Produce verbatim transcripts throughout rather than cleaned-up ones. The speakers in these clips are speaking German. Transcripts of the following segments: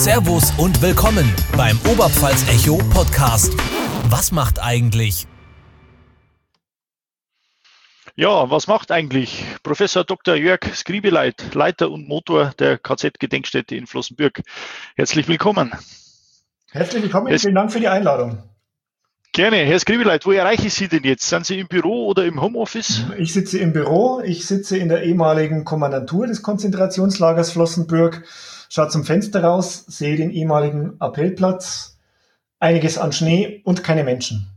Servus und willkommen beim Oberpfalz-Echo Podcast. Was macht eigentlich? Ja, was macht eigentlich Professor Doktor Jörg Skribeleit, Leiter und Motor der K Z-Gedenkstätte in Flossenbürg? Herzlich willkommen. Herzlich willkommen, Herr vielen Dank für die Einladung. Gerne. Herr Skribeleit, wo erreiche ich Sie denn jetzt? Sind Sie im Büro oder im Homeoffice? Ich sitze im Büro, ich sitze in der ehemaligen Kommandantur des Konzentrationslagers Flossenbürg, schaue zum Fenster raus, sehe den ehemaligen Appellplatz, einiges an Schnee und keine Menschen.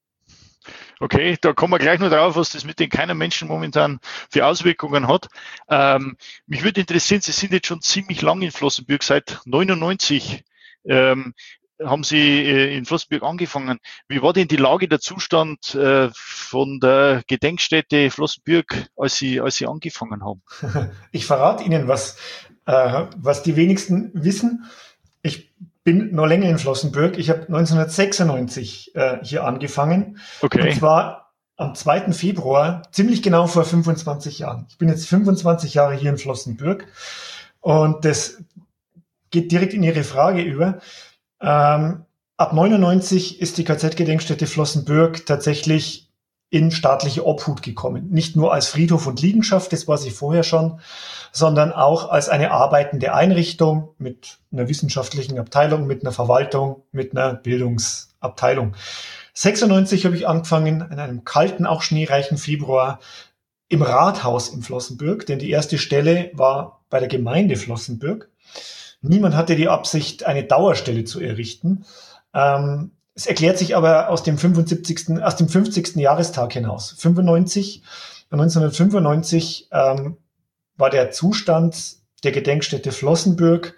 Okay, da kommen wir gleich noch drauf, was das mit den keinen Menschen momentan für Auswirkungen hat. Ähm, mich würde interessieren, Sie sind jetzt schon ziemlich lange in Flossenbürg, seit neunundneunzig ähm, haben Sie äh, in Flossenbürg angefangen. Wie war denn die Lage, der Zustand äh, von der Gedenkstätte Flossenbürg, als Sie, als Sie angefangen haben? Ich verrate Ihnen was, äh, was die wenigsten wissen. Ich bin noch länger in Flossenbürg. Ich habe neunzehnhundertsechsundneunzig äh, hier angefangen. Okay. Und zwar am zweiten Februar, ziemlich genau vor fünfundzwanzig Jahren. Ich bin jetzt fünfundzwanzig Jahre hier in Flossenbürg. Und das geht direkt in Ihre Frage über. Ähm, ab neunundneunzig ist die K Z-Gedenkstätte Flossenbürg tatsächlich in staatliche Obhut gekommen. Nicht nur als Friedhof und Liegenschaft, das war sie vorher schon, sondern auch als eine arbeitende Einrichtung mit einer wissenschaftlichen Abteilung, mit einer Verwaltung, mit einer Bildungsabteilung. sechsundneunzig habe ich angefangen, in einem kalten, auch schneereichen Februar im Rathaus in Flossenbürg, denn die erste Stelle war bei der Gemeinde Flossenbürg. Niemand hatte die Absicht, eine Dauerstelle zu errichten. Ähm, Es erklärt sich aber aus dem fünfundsiebzigsten, aus dem fünfzigsten Jahrestag hinaus. fünfundneunzig, neunzehnhundertfünfundneunzig ähm, war der Zustand der Gedenkstätte Flossenbürg.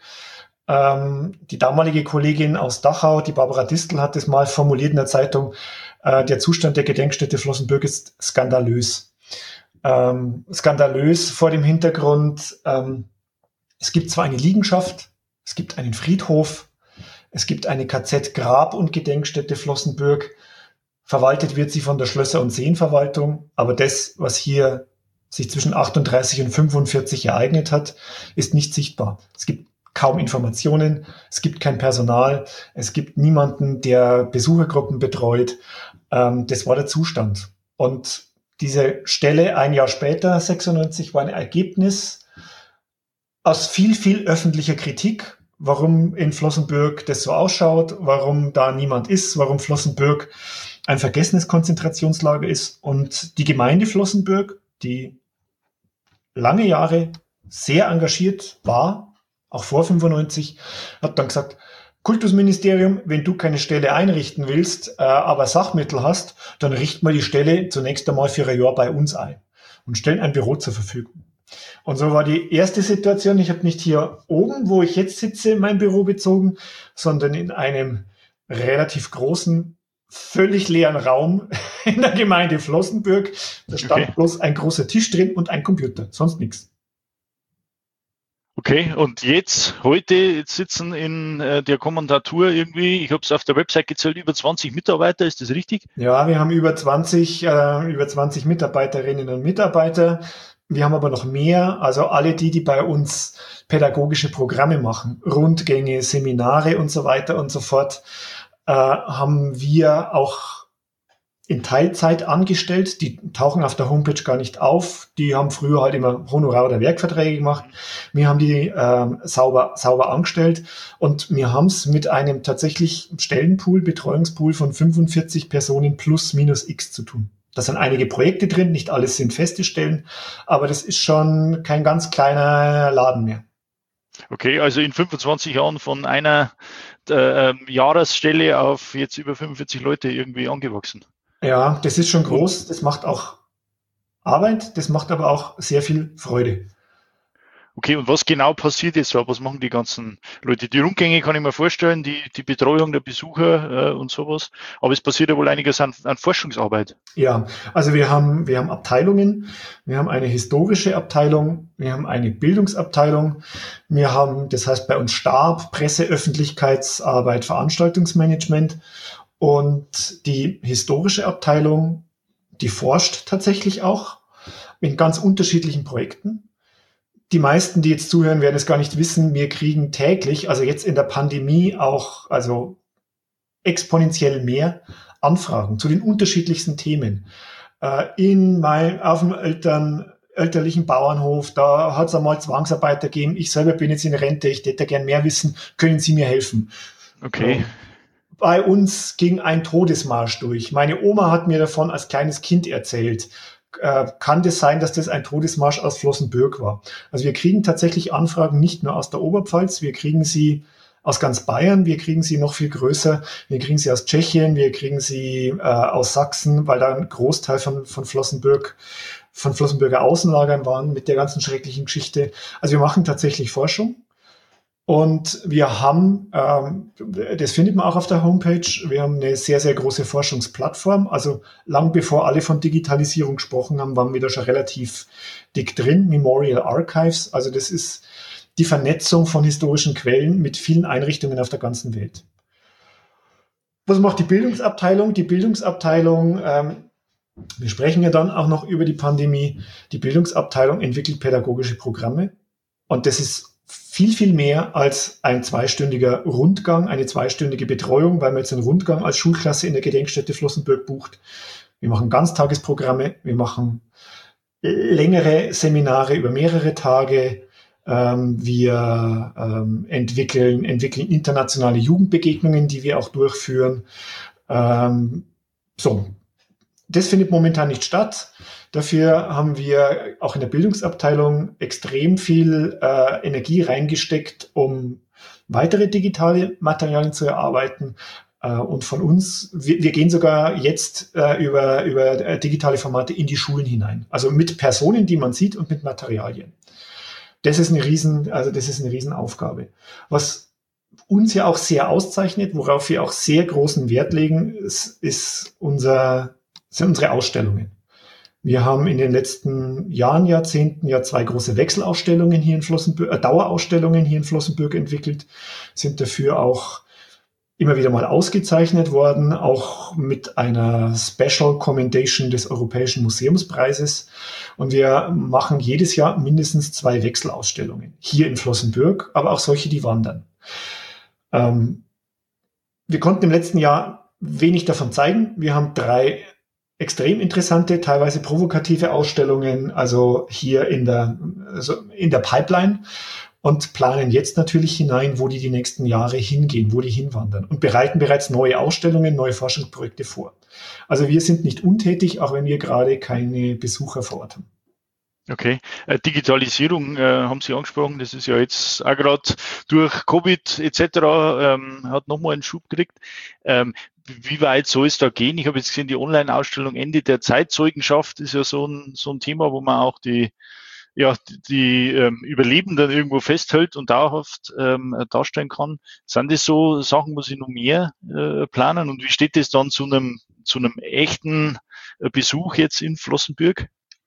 Ähm, die damalige Kollegin aus Dachau, die Barbara Distel, hat es mal formuliert in der Zeitung, äh, der Zustand der Gedenkstätte Flossenbürg ist skandalös. Ähm, skandalös vor dem Hintergrund, ähm, es gibt zwar eine Liegenschaft, es gibt einen Friedhof, es gibt eine K Z-Grab- und Gedenkstätte Flossenbürg. Verwaltet wird sie von der Schlösser- und Seenverwaltung. Aber das, was hier sich zwischen achtunddreißig und fünfundvierzig ereignet hat, ist nicht sichtbar. Es gibt kaum Informationen. Es gibt kein Personal. Es gibt niemanden, der Besuchergruppen betreut. Ähm, das war der Zustand. Und diese Stelle ein Jahr später, sechsundneunzig, war ein Ergebnis aus viel, viel öffentlicher Kritik, warum in Flossenbürg das so ausschaut, warum da niemand ist, warum Flossenbürg ein vergessenes Konzentrationslager ist. Und die Gemeinde Flossenbürg, die lange Jahre sehr engagiert war, auch vor fünfundneunzig, hat dann gesagt, Kultusministerium, wenn du keine Stelle einrichten willst, äh, aber Sachmittel hast, dann richten wir die Stelle zunächst einmal für ein Jahr bei uns ein und stellen ein Büro zur Verfügung. Und so war die erste Situation. Ich habe nicht hier oben, wo ich jetzt sitze, mein Büro bezogen, sondern in einem relativ großen, völlig leeren Raum in der Gemeinde Flossenbürg. Da stand Okay. bloß ein großer Tisch drin und ein Computer, sonst nichts. Okay, und jetzt, heute jetzt sitzen in äh, der Kommandatur irgendwie, ich habe es auf der Website gezählt, über zwanzig Mitarbeiter, ist das richtig? Ja, wir haben über zwanzig, äh, über zwanzig Mitarbeiterinnen und Mitarbeiter. Wir haben aber noch mehr, also alle die, die bei uns pädagogische Programme machen, Rundgänge, Seminare und so weiter und so fort, äh, haben wir auch in Teilzeit angestellt. Die tauchen auf der Homepage gar nicht auf. Die haben früher halt immer Honorar- oder Werkverträge gemacht. Wir haben die ähm, sauber, sauber angestellt und wir haben es mit einem tatsächlich Stellenpool, Betreuungspool von fünfundvierzig Personen plus minus X zu tun. Da sind einige Projekte drin, nicht alles sind feste Stellen, aber das ist schon kein ganz kleiner Laden mehr. Okay, also in fünfundzwanzig Jahren von einer äh, Jahresstelle auf jetzt über fünfundvierzig Leute irgendwie angewachsen. Ja, das ist schon Und groß, das macht auch Arbeit, das macht aber auch sehr viel Freude. okay, und was genau passiert jetzt da? Was machen die ganzen Leute? Die Rundgänge kann ich mir vorstellen, die, die Betreuung der Besucher äh, und sowas. Aber es passiert ja wohl einiges an, an Forschungsarbeit. Ja, also wir haben, wir haben Abteilungen, wir haben eine historische Abteilung, wir haben eine Bildungsabteilung, wir haben, das heißt bei uns Stab, Presse, Öffentlichkeitsarbeit, Veranstaltungsmanagement und die historische Abteilung, die forscht tatsächlich auch in ganz unterschiedlichen Projekten. die meisten, die jetzt zuhören, werden es gar nicht wissen. Wir kriegen täglich, also jetzt in der Pandemie auch, also exponentiell mehr Anfragen zu den unterschiedlichsten Themen. Äh, in mein, auf dem Eltern, elterlichen Bauernhof, da hat es einmal Zwangsarbeiter gegeben. Ich selber bin jetzt in Rente, ich hätte gern mehr wissen. Können Sie mir helfen? Okay. Ja. Bei uns ging ein Todesmarsch durch. Meine Oma hat mir davon als kleines Kind erzählt. Äh, kann das sein, dass das ein Todesmarsch aus Flossenbürg war? Also wir kriegen tatsächlich Anfragen nicht nur aus der Oberpfalz, wir kriegen sie aus ganz Bayern, wir kriegen sie noch viel größer, wir kriegen sie aus Tschechien, wir kriegen sie äh, aus Sachsen, weil da ein Großteil von, von Flossenbürg, von Flossenbürger Außenlagern waren mit der ganzen schrecklichen Geschichte. Also wir machen tatsächlich Forschung. Und wir haben, ähm, das findet man auch auf der Homepage, wir haben eine sehr, sehr große Forschungsplattform. Also lang bevor alle von Digitalisierung gesprochen haben, waren wir da schon relativ dick drin. Memorial Archives, also das ist die Vernetzung von historischen Quellen mit vielen Einrichtungen auf der ganzen Welt. Was macht die Bildungsabteilung? Die Bildungsabteilung, ähm, wir sprechen ja dann auch noch über die Pandemie, die Bildungsabteilung entwickelt pädagogische Programme. Und das ist viel, viel mehr als ein zweistündiger Rundgang, eine zweistündige Betreuung, weil man jetzt einen Rundgang als Schulklasse in der Gedenkstätte Flossenbürg bucht. Wir machen Ganztagesprogramme, wir machen längere Seminare über mehrere Tage. Ähm, wir ähm, entwickeln, entwickeln internationale Jugendbegegnungen, die wir auch durchführen. Ähm, so, das findet momentan nicht statt. Dafür haben wir auch in der Bildungsabteilung extrem viel äh, Energie reingesteckt, um weitere digitale Materialien zu erarbeiten. Äh, und von uns, wir, wir gehen sogar jetzt äh, über, über äh, digitale Formate in die Schulen hinein. Also mit Personen, die man sieht und mit Materialien. Das ist eine riesen, also das ist eine Riesenaufgabe. Was uns ja auch sehr auszeichnet, worauf wir auch sehr großen Wert legen, ist, ist unser, sind unsere Ausstellungen. Wir haben in den letzten Jahren, Jahrzehnten ja zwei große Wechselausstellungen hier in Flossenbürg, äh, Dauerausstellungen hier in Flossenbürg entwickelt, sind dafür auch immer wieder mal ausgezeichnet worden, auch mit einer Special Commendation des Europäischen Museumspreises. Und wir machen jedes Jahr mindestens zwei Wechselausstellungen hier in Flossenbürg, aber auch solche, die wandern. Ähm, wir konnten im letzten Jahr wenig davon zeigen. Wir haben drei extrem interessante, teilweise provokative Ausstellungen, also hier in der, also in der Pipeline, und planen jetzt natürlich hinein, wo die die nächsten Jahre hingehen, wo die hinwandern, und bereiten bereits neue Ausstellungen, neue Forschungsprojekte vor. Also wir sind nicht untätig, auch wenn wir gerade keine Besucher vor Ort haben. Okay, äh, Digitalisierung äh, haben Sie angesprochen, das ist ja jetzt auch gerade durch Covid et cetera ähm, hat nochmal einen Schub gekriegt. Ähm, wie weit soll es da gehen? Ich habe jetzt gesehen, die Online-Ausstellung Ende der Zeitzeugenschaft ist ja so ein, so ein Thema, wo man auch die ja, die, die ähm, Überlebenden irgendwo festhält und dauerhaft ähm, darstellen kann. Sind das so Sachen, wo Sie noch mehr äh, planen? Und wie steht das dann zu einem zu einem echten äh, Besuch jetzt in Flossenbürg?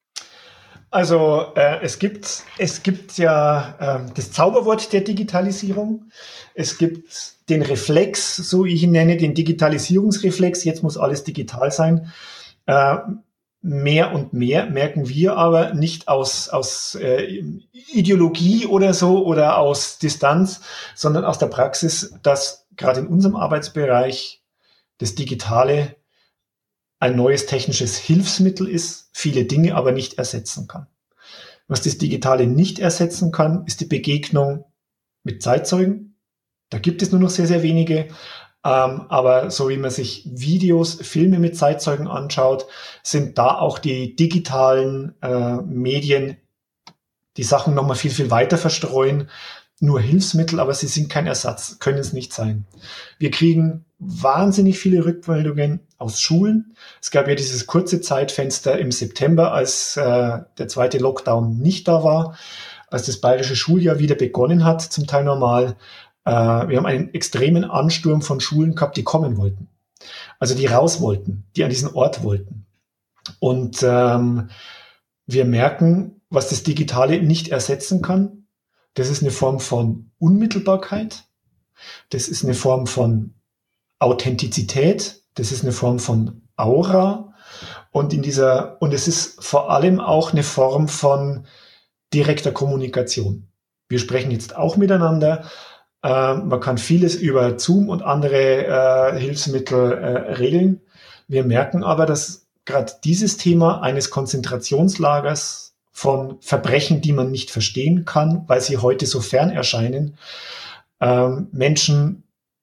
Also äh, es gibt es gibt ja äh, das Zauberwort der Digitalisierung. Es gibt den Reflex, so ich ihn nenne, den Digitalisierungsreflex. Jetzt muss alles digital sein. Äh, Mehr und mehr merken wir aber nicht aus, aus äh, Ideologie oder so oder aus Distanz, sondern aus der Praxis, dass gerade in unserem Arbeitsbereich das Digitale ein neues technisches Hilfsmittel ist, viele Dinge aber nicht ersetzen kann. Was das Digitale nicht ersetzen kann, ist die Begegnung mit Zeitzeugen. Da gibt es nur noch sehr, sehr wenige. Ähm, aber so wie man sich Videos, Filme mit Zeitzeugen anschaut, sind da auch die digitalen äh, Medien, die Sachen nochmal viel, viel weiter verstreuen. Nur Hilfsmittel, aber sie sind kein Ersatz, können es nicht sein. Wir kriegen wahnsinnig viele Rückmeldungen aus Schulen. Es gab ja dieses kurze Zeitfenster im September, als äh, der zweite Lockdown nicht da war, als das bayerische Schuljahr wieder begonnen hat, zum Teil normal. Wir haben einen extremen Ansturm von Schulen gehabt, die kommen wollten. Also die raus wollten, die an diesen Ort wollten. Und ähm, wir merken, was das Digitale nicht ersetzen kann. Das ist eine Form von Unmittelbarkeit. Das ist eine Form von Authentizität. Das ist eine Form von Aura. Und in dieser, und es ist vor allem auch eine Form von direkter Kommunikation. Wir sprechen jetzt auch miteinander. Äh, man kann vieles über Zoom und andere äh, Hilfsmittel äh, regeln. Wir merken aber, dass gerade dieses Thema eines Konzentrationslagers von Verbrechen, die man nicht verstehen kann, weil sie heute so fern erscheinen, ähm, Menschen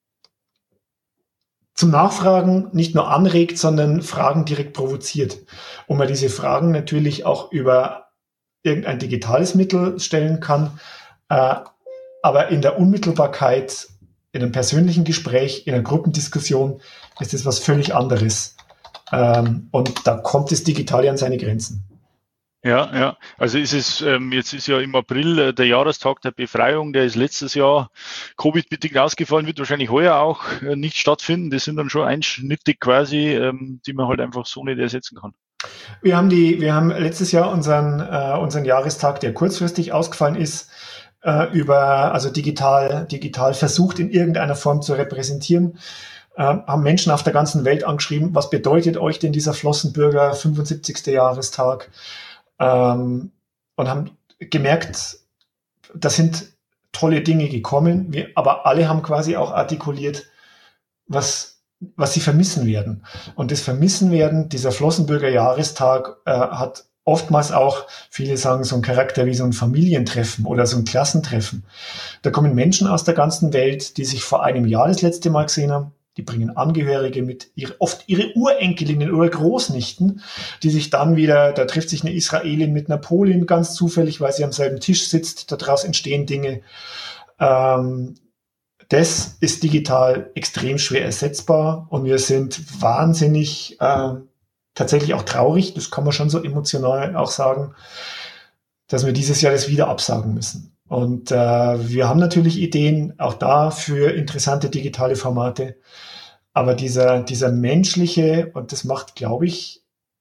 zum Nachfragen nicht nur anregt, sondern Fragen direkt provoziert. Und man diese Fragen natürlich auch über irgendein digitales Mittel stellen kann, äh, aber in der Unmittelbarkeit, in einem persönlichen Gespräch, in einer Gruppendiskussion ist das was völlig anderes. Ähm, und da kommt das Digitale an seine Grenzen. Ja, ja. Also ist es, ähm, jetzt ist ja im April äh, der Jahrestag der Befreiung, der ist letztes Jahr Covid-bedingt ausgefallen, wird wahrscheinlich heuer auch äh, nicht stattfinden. Das sind dann schon Einschnitte quasi, ähm, die man halt einfach so nicht ersetzen kann. Wir haben die, wir haben letztes Jahr unseren, äh, unseren Jahrestag, der kurzfristig ausgefallen ist, äh, über, also digital, digital versucht in irgendeiner Form zu repräsentieren. Äh, haben Menschen auf der ganzen Welt angeschrieben, was bedeutet euch denn dieser Flossenbürger fünfundsiebzigste Jahrestag? Ähm, und haben gemerkt, da sind tolle Dinge gekommen, wir, aber alle haben quasi auch artikuliert, was, was sie vermissen werden. Und das Vermissen werden, dieser Flossenbürger Jahrestag äh, hat oftmals auch, viele sagen, so einen Charakter wie so ein Familientreffen oder so ein Klassentreffen. Da kommen Menschen aus der ganzen Welt, die sich vor einem Jahr das letzte Mal gesehen haben. Die bringen Angehörige mit, ihre, oft ihre Urenkelinnen oder Großnichten, die sich dann wieder, da trifft sich eine Israelin mit einer Polin ganz zufällig, weil sie am selben Tisch sitzt, daraus entstehen Dinge. Ähm, das ist digital extrem schwer ersetzbar und wir sind wahnsinnig, äh, tatsächlich auch traurig, das kann man schon so emotional auch sagen, dass wir dieses Jahr das wieder absagen müssen. Und äh, wir haben natürlich Ideen, auch da für interessante digitale Formate. Aber dieser, dieser menschliche, und das macht, glaube ich,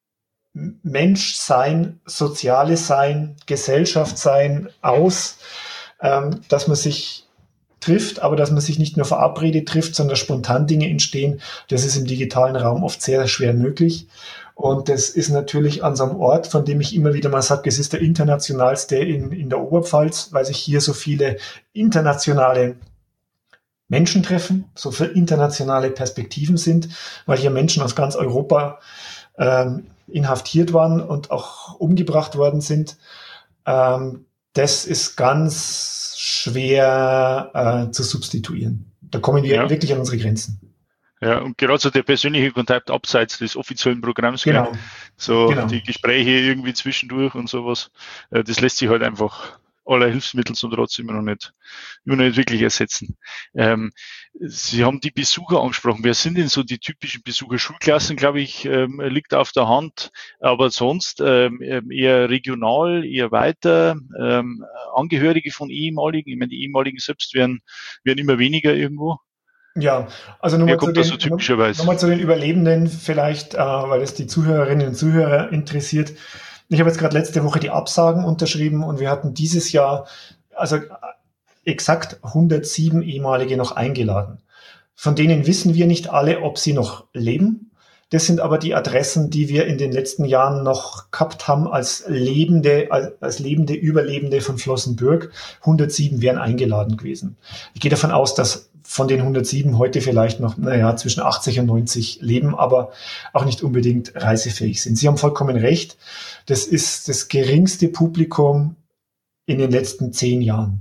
Menschsein, soziales Sein, Gesellschaft sein aus, ähm, dass man sich trifft, aber dass man sich nicht nur verabredet trifft, sondern spontan Dinge entstehen. Das ist im digitalen Raum oft sehr schwer möglich. Und das ist natürlich an so einem Ort, von dem ich immer wieder mal sage, es ist der internationalste in, in der Oberpfalz, weil sich hier so viele internationale Menschen treffen, so viele internationale Perspektiven sind, weil hier Menschen aus ganz Europa ähm, inhaftiert waren und auch umgebracht worden sind. Ähm, das ist ganz schwer äh, zu substituieren. Da kommen wir ja wirklich an unsere Grenzen. Ja, und gerade so der persönliche Kontakt abseits des offiziellen Programms, genau. Gell? So genau. die Gespräche irgendwie zwischendurch und sowas, äh, das lässt sich halt einfach aller Hilfsmittel zum Trotz immer noch nicht, immer noch nicht wirklich ersetzen. Ähm, Sie haben die Besucher angesprochen. Wer sind denn so die typischen Besucher? Schulklassen, glaube ich, ähm, liegt auf der Hand, aber sonst ähm, eher regional, eher weiter, ähm, Angehörige von ehemaligen, ich meine, die ehemaligen selbst werden, werden immer weniger irgendwo. Ja, also nochmal zu, so noch zu den Überlebenden vielleicht, äh, weil es die Zuhörerinnen und Zuhörer interessiert. Ich habe jetzt gerade letzte Woche die Absagen unterschrieben und wir hatten dieses Jahr also exakt hundertsieben ehemalige noch eingeladen. Von denen wissen wir nicht alle, ob sie noch leben. Das sind aber die Adressen, die wir in den letzten Jahren noch gehabt haben als lebende, als, als lebende Überlebende von Flossenbürg. hundertsieben wären eingeladen gewesen. Ich gehe davon aus, dass von den hundertsieben heute vielleicht noch, naja, zwischen achtzig und neunzig leben, aber auch nicht unbedingt reisefähig sind. Sie haben vollkommen recht. Das ist das geringste Publikum in den letzten zehn Jahren.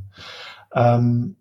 Ähm,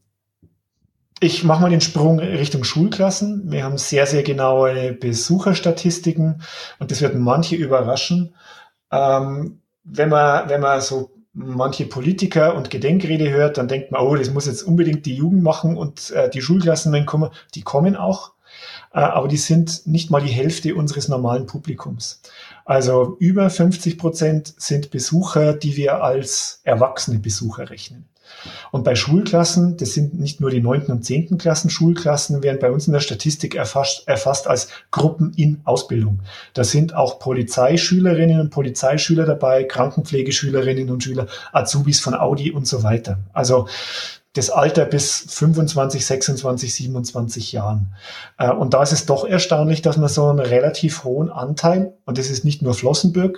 Ich mache mal den Sprung Richtung Schulklassen. Wir haben sehr, sehr genaue Besucherstatistiken und das wird manche überraschen. Ähm, wenn man, wenn man so manche Politiker und Gedenkrede hört, dann denkt man, oh, das muss jetzt unbedingt die Jugend machen und äh, die Schulklassen, wenn kommen, die kommen auch, äh, aber die sind nicht mal die Hälfte unseres normalen Publikums. Also über fünfzig Prozent sind Besucher, die wir als erwachsene Besucher rechnen. Und bei Schulklassen, das sind nicht nur die neunten und zehnten Klassen, Schulklassen werden bei uns in der Statistik erfasst, erfasst als Gruppen in Ausbildung. Da sind auch Polizeischülerinnen und Polizeischüler dabei, Krankenpflegeschülerinnen und Schüler, Azubis von Audi und so weiter. Also das Alter bis fünfundzwanzig, sechsundzwanzig, siebenundzwanzig Jahren. Und da ist es doch erstaunlich, dass man so einen relativ hohen Anteil, und das ist nicht nur Flossenbürg,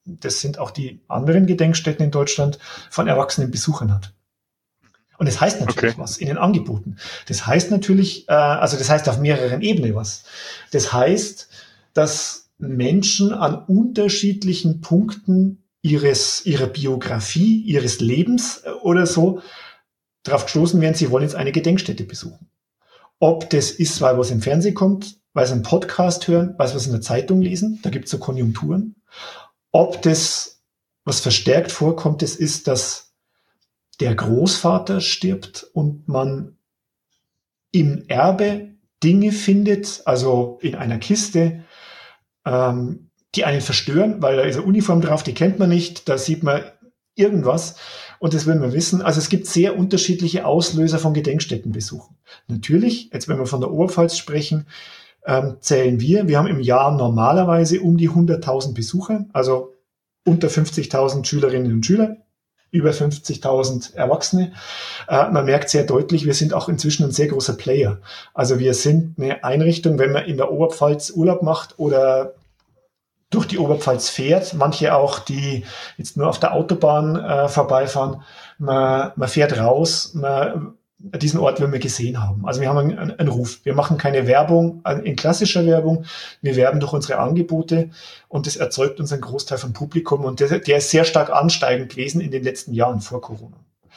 das sind auch die anderen Gedenkstätten in Deutschland, von erwachsenen Besuchern hat. Und das heißt natürlich okay. was in den Angeboten. Das heißt natürlich, äh, also das heißt auf mehreren Ebenen was. Das heißt, dass Menschen an unterschiedlichen Punkten ihres, ihrer Biografie, ihres Lebens oder so darauf gestoßen werden, sie wollen jetzt eine Gedenkstätte besuchen. Ob das ist, weil was im Fernsehen kommt, weil sie einen Podcast hören, weil sie was in der Zeitung lesen, da gibt es so Konjunkturen. Ob das, was verstärkt vorkommt, das ist, dass der Großvater stirbt und man im Erbe Dinge findet, also in einer Kiste, ähm, die einen verstören, weil da ist eine Uniform drauf, die kennt man nicht, da sieht man irgendwas und das will man wissen. Also es gibt sehr unterschiedliche Auslöser von Gedenkstättenbesuchen. Natürlich, jetzt wenn wir von der Oberpfalz sprechen, ähm, zählen wir, wir haben im Jahr normalerweise um die hunderttausend Besucher, also unter fünfzigtausend Schülerinnen und Schüler, über fünfzigtausend Erwachsene. Äh, man merkt sehr deutlich, wir sind auch inzwischen ein sehr großer Player. Also wir sind eine Einrichtung, wenn man in der Oberpfalz Urlaub macht oder durch die Oberpfalz fährt, manche auch, die jetzt nur auf der Autobahn äh, vorbeifahren, man, man fährt raus, man, diesen Ort will man gesehen haben. Also wir haben einen, einen Ruf. Wir machen keine Werbung in klassischer Werbung. Wir werben durch unsere Angebote und das erzeugt uns einen Großteil vom Publikum und der, der ist sehr stark ansteigend gewesen in den letzten Jahren vor Corona.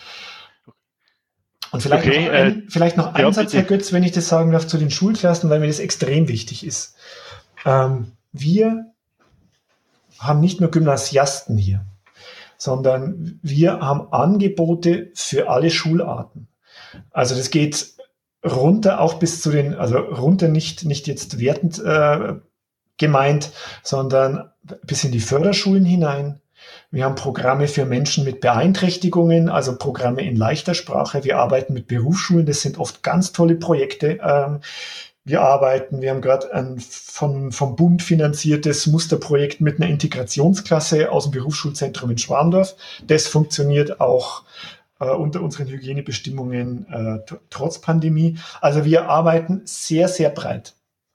Und vielleicht okay, noch ein, äh, vielleicht noch ein ja, Satz, Herr Götz, wenn ich das sagen darf, zu den Schulklassen, weil mir das extrem wichtig ist. Ähm, wir haben nicht nur Gymnasiasten hier, sondern wir haben Angebote für alle Schularten. Also das geht runter auch bis zu den, also runter nicht, nicht jetzt wertend äh, gemeint, sondern bis in die Förderschulen hinein. Wir haben Programme für Menschen mit Beeinträchtigungen, also Programme in leichter Sprache. Wir arbeiten mit Berufsschulen, das sind oft ganz tolle Projekte. Ähm, wir arbeiten, wir haben gerade ein von, vom Bund finanziertes Musterprojekt mit einer Integrationsklasse aus dem Berufsschulzentrum in Schwandorf. Das funktioniert auch unter unseren Hygienebestimmungen äh, t- trotz Pandemie. Also wir arbeiten sehr, sehr breit.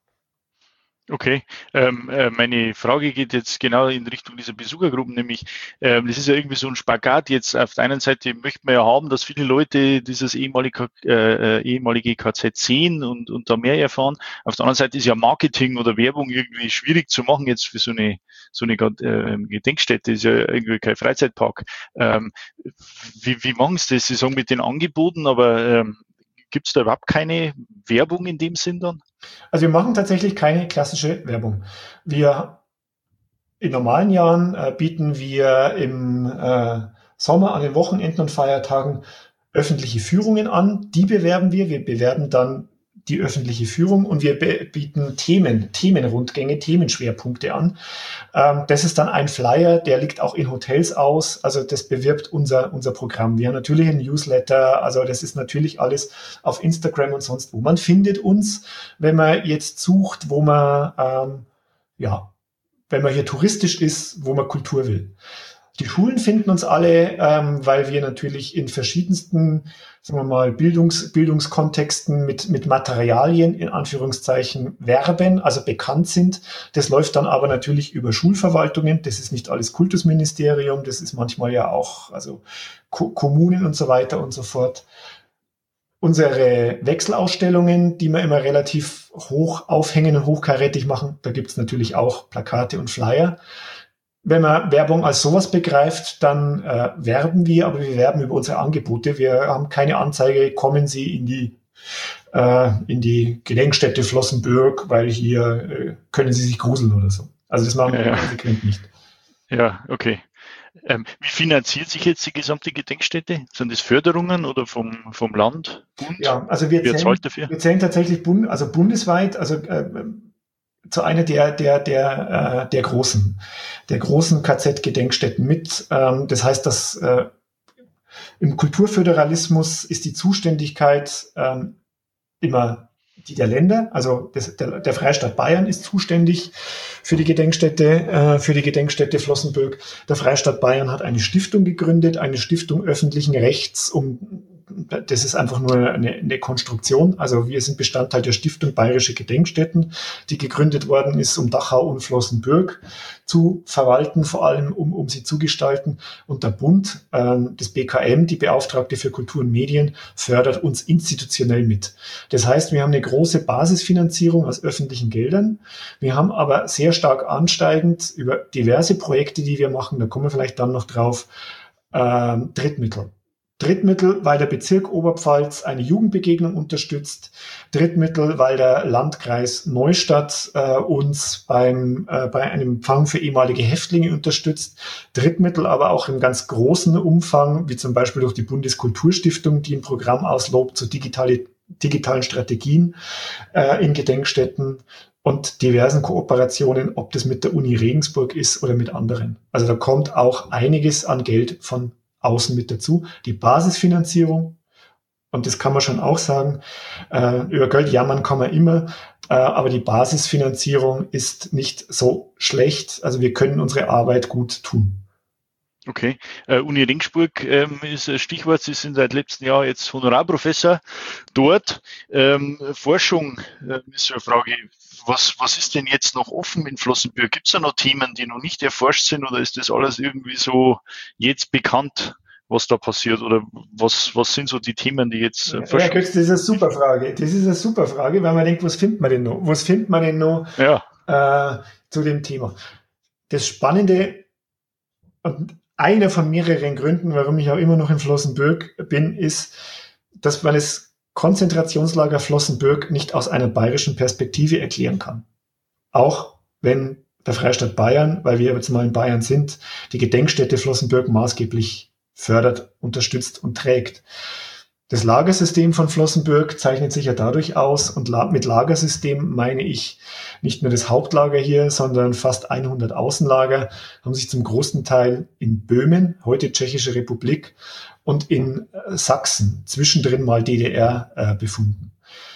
Okay, ähm, äh, meine Frage geht jetzt genau in Richtung dieser Besuchergruppen, nämlich ähm, das ist ja irgendwie so ein Spagat. Jetzt auf der einen Seite möchte man ja haben, dass viele Leute dieses ehemalige, äh, ehemalige K Z sehen und, und da mehr erfahren. Auf der anderen Seite ist ja Marketing oder Werbung irgendwie schwierig zu machen jetzt für so eine so eine äh, Gedenkstätte, ist ja irgendwie kein Freizeitpark. Ähm, wie, wie machen Sie das? Sie sagen mit den Angeboten, aber ähm, gibt es da überhaupt keine Werbung in dem Sinn dann? Also wir machen tatsächlich keine klassische Werbung. Wir in normalen Jahren äh, bieten wir im äh, Sommer an den Wochenenden und Feiertagen öffentliche Führungen an. Die bewerben wir. Wir bewerben dann die öffentliche Führung und wir be- bieten Themen, Themenrundgänge, Themenschwerpunkte an. Ähm, das ist dann ein Flyer, der liegt auch in Hotels aus. Also das bewirbt unser, unser Programm. Wir haben natürlich ein Newsletter. Also das ist natürlich alles auf Instagram und sonst wo. Man findet uns, wenn man jetzt sucht, wo man, ähm, ja, wenn man hier touristisch ist, wo man Kultur will. Die Schulen finden uns alle, ähm, weil wir natürlich in verschiedensten, sagen wir mal, Bildungs, Bildungskontexten mit, mit Materialien in Anführungszeichen werben, also bekannt sind. Das läuft dann aber natürlich über Schulverwaltungen. Das ist nicht alles Kultusministerium, das ist manchmal ja auch, also Ko- Kommunen und so weiter und so fort. Unsere Wechselausstellungen, die wir immer relativ hoch aufhängen und hochkarätig machen, da gibt's natürlich auch Plakate und Flyer. Wenn man Werbung als sowas begreift, dann äh, werben wir, aber wir werben über unsere Angebote. Wir haben keine Anzeige, kommen Sie in die äh, in die Gedenkstätte Flossenbürg, weil hier äh, können Sie sich gruseln oder so. Also das machen wir ja, konsequent nicht. Ja, okay. Ähm, wie finanziert sich jetzt die gesamte Gedenkstätte? Sind das Förderungen oder vom, vom Land, Bund? Ja, also wir Wer zählen, zahlt dafür? wir zählen tatsächlich bund, also bundesweit, also äh, zu einer der der der äh, der großen der großen K Z-Gedenkstätten mit. Ähm, das heißt, dass äh, im Kulturföderalismus ist die Zuständigkeit ähm, immer die der Länder. Also das, der, der Freistaat Bayern ist zuständig für die Gedenkstätte äh, für die Gedenkstätte Flossenbürg. Der Freistaat Bayern hat eine Stiftung gegründet, eine Stiftung öffentlichen Rechts, um das ist einfach nur eine, eine Konstruktion. Also wir sind Bestandteil der Stiftung Bayerische Gedenkstätten, die gegründet worden ist, um Dachau und Flossenbürg zu verwalten, vor allem um, um sie zu gestalten. Und der Bund, ähm, das B K M, die Beauftragte für Kultur und Medien, fördert uns institutionell mit. Das heißt, wir haben eine große Basisfinanzierung aus öffentlichen Geldern. Wir haben aber sehr stark ansteigend über diverse Projekte, die wir machen, da kommen wir vielleicht dann noch drauf, ähm, Drittmittel. Drittmittel, weil der Bezirk Oberpfalz eine Jugendbegegnung unterstützt. Drittmittel, weil der Landkreis Neustadt äh, uns beim äh, bei einem Empfang für ehemalige Häftlinge unterstützt. Drittmittel aber auch im ganz großen Umfang, wie zum Beispiel durch die Bundeskulturstiftung, die ein Programm auslobt zu digitale, digitalen Strategien äh, in Gedenkstätten und diversen Kooperationen, ob das mit der Uni Regensburg ist oder mit anderen. Also da kommt auch einiges an Geld von außen mit dazu. Die Basisfinanzierung, und das kann man schon auch sagen, äh, über Geld jammern kann man immer, äh, aber die Basisfinanzierung ist nicht so schlecht. Also wir können unsere Arbeit gut tun. Okay. Äh, Uni Regensburg ähm, ist ein Stichwort. Sie sind seit letztem Jahr jetzt Honorarprofessor dort. Ähm, Forschung äh, ist so eine Frage. Was, was ist denn jetzt noch offen in Flossenbürg? Gibt es da noch Themen, die noch nicht erforscht sind, oder ist das alles irgendwie so jetzt bekannt, was da passiert? Oder was, was sind so die Themen, die jetzt äh, ja, Götz, das ist eine super Frage. Das ist eine super Frage, weil man denkt, was findet man denn noch? Was findet man denn noch ja. äh, zu dem Thema? Das Spannende und einer von mehreren Gründen, warum ich auch immer noch in Flossenbürg bin, ist, dass man das Konzentrationslager Flossenbürg nicht aus einer bayerischen Perspektive erklären kann. Auch wenn der Freistaat Bayern, weil wir jetzt mal in Bayern sind, die Gedenkstätte Flossenbürg maßgeblich fördert, unterstützt und trägt. Das Lagersystem von Flossenbürg zeichnet sich ja dadurch aus, und mit Lagersystem meine ich nicht nur das Hauptlager hier, sondern fast hundert Außenlager haben sich zum großen Teil in Böhmen, heute Tschechische Republik, und in Sachsen, zwischendrin mal D D R, äh, befunden.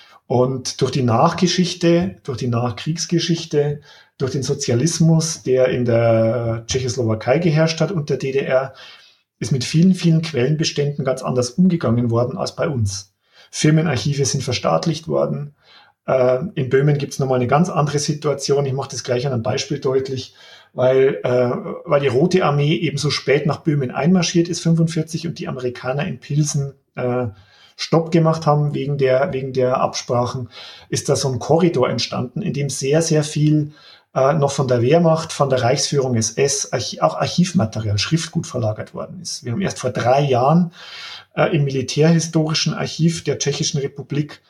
Und durch die Nachgeschichte, durch die Nachkriegsgeschichte, durch den Sozialismus, der in der Tschechoslowakei geherrscht hat und der D D R, ist mit vielen, vielen Quellenbeständen ganz anders umgegangen worden als bei uns. Firmenarchive sind verstaatlicht worden. Äh, in Böhmen gibt es nochmal eine ganz andere Situation. Ich mache das gleich an einem Beispiel deutlich, weil, äh, weil die Rote Armee eben so spät nach Böhmen einmarschiert ist, fünfundvierzig, und die Amerikaner in Pilsen äh, Stopp gemacht haben wegen der, wegen der Absprachen, ist da so ein Korridor entstanden, in dem sehr, sehr viel äh, noch von der Wehrmacht, von der Reichsführung S S, Arch- auch Archivmaterial, Schriftgut verlagert worden ist. Wir haben erst vor drei Jahren äh, im Militärhistorischen Archiv der Tschechischen Republik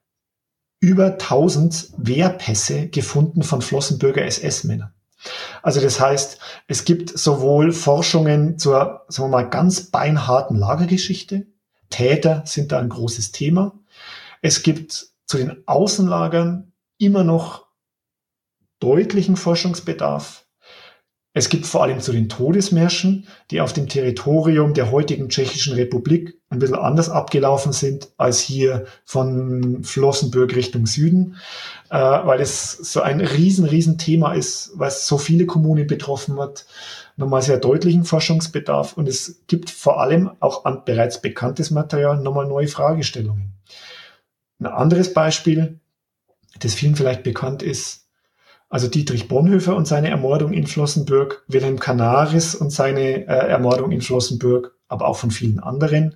über tausend Wehrpässe gefunden von Flossenbürger S S-Männern. Also das heißt, es gibt sowohl Forschungen zur, sagen wir mal, ganz beinharten Lagergeschichte. Täter sind da ein großes Thema. Es gibt zu den Außenlagern immer noch deutlichen Forschungsbedarf. Es gibt vor allem zu den Todesmärschen, die auf dem Territorium der heutigen Tschechischen Republik ein bisschen anders abgelaufen sind als hier von Flossenbürg Richtung Süden, äh, weil es so ein riesen, riesen Thema ist, was so viele Kommunen betroffen hat. Nochmal sehr deutlichen Forschungsbedarf, und es gibt vor allem auch an bereits bekanntes Material nochmal neue Fragestellungen. Ein anderes Beispiel, das vielen vielleicht bekannt ist, also Dietrich Bonhoeffer und seine Ermordung in Flossenbürg, Wilhelm Canaris und seine äh, Ermordung in Flossenbürg, aber auch von vielen anderen,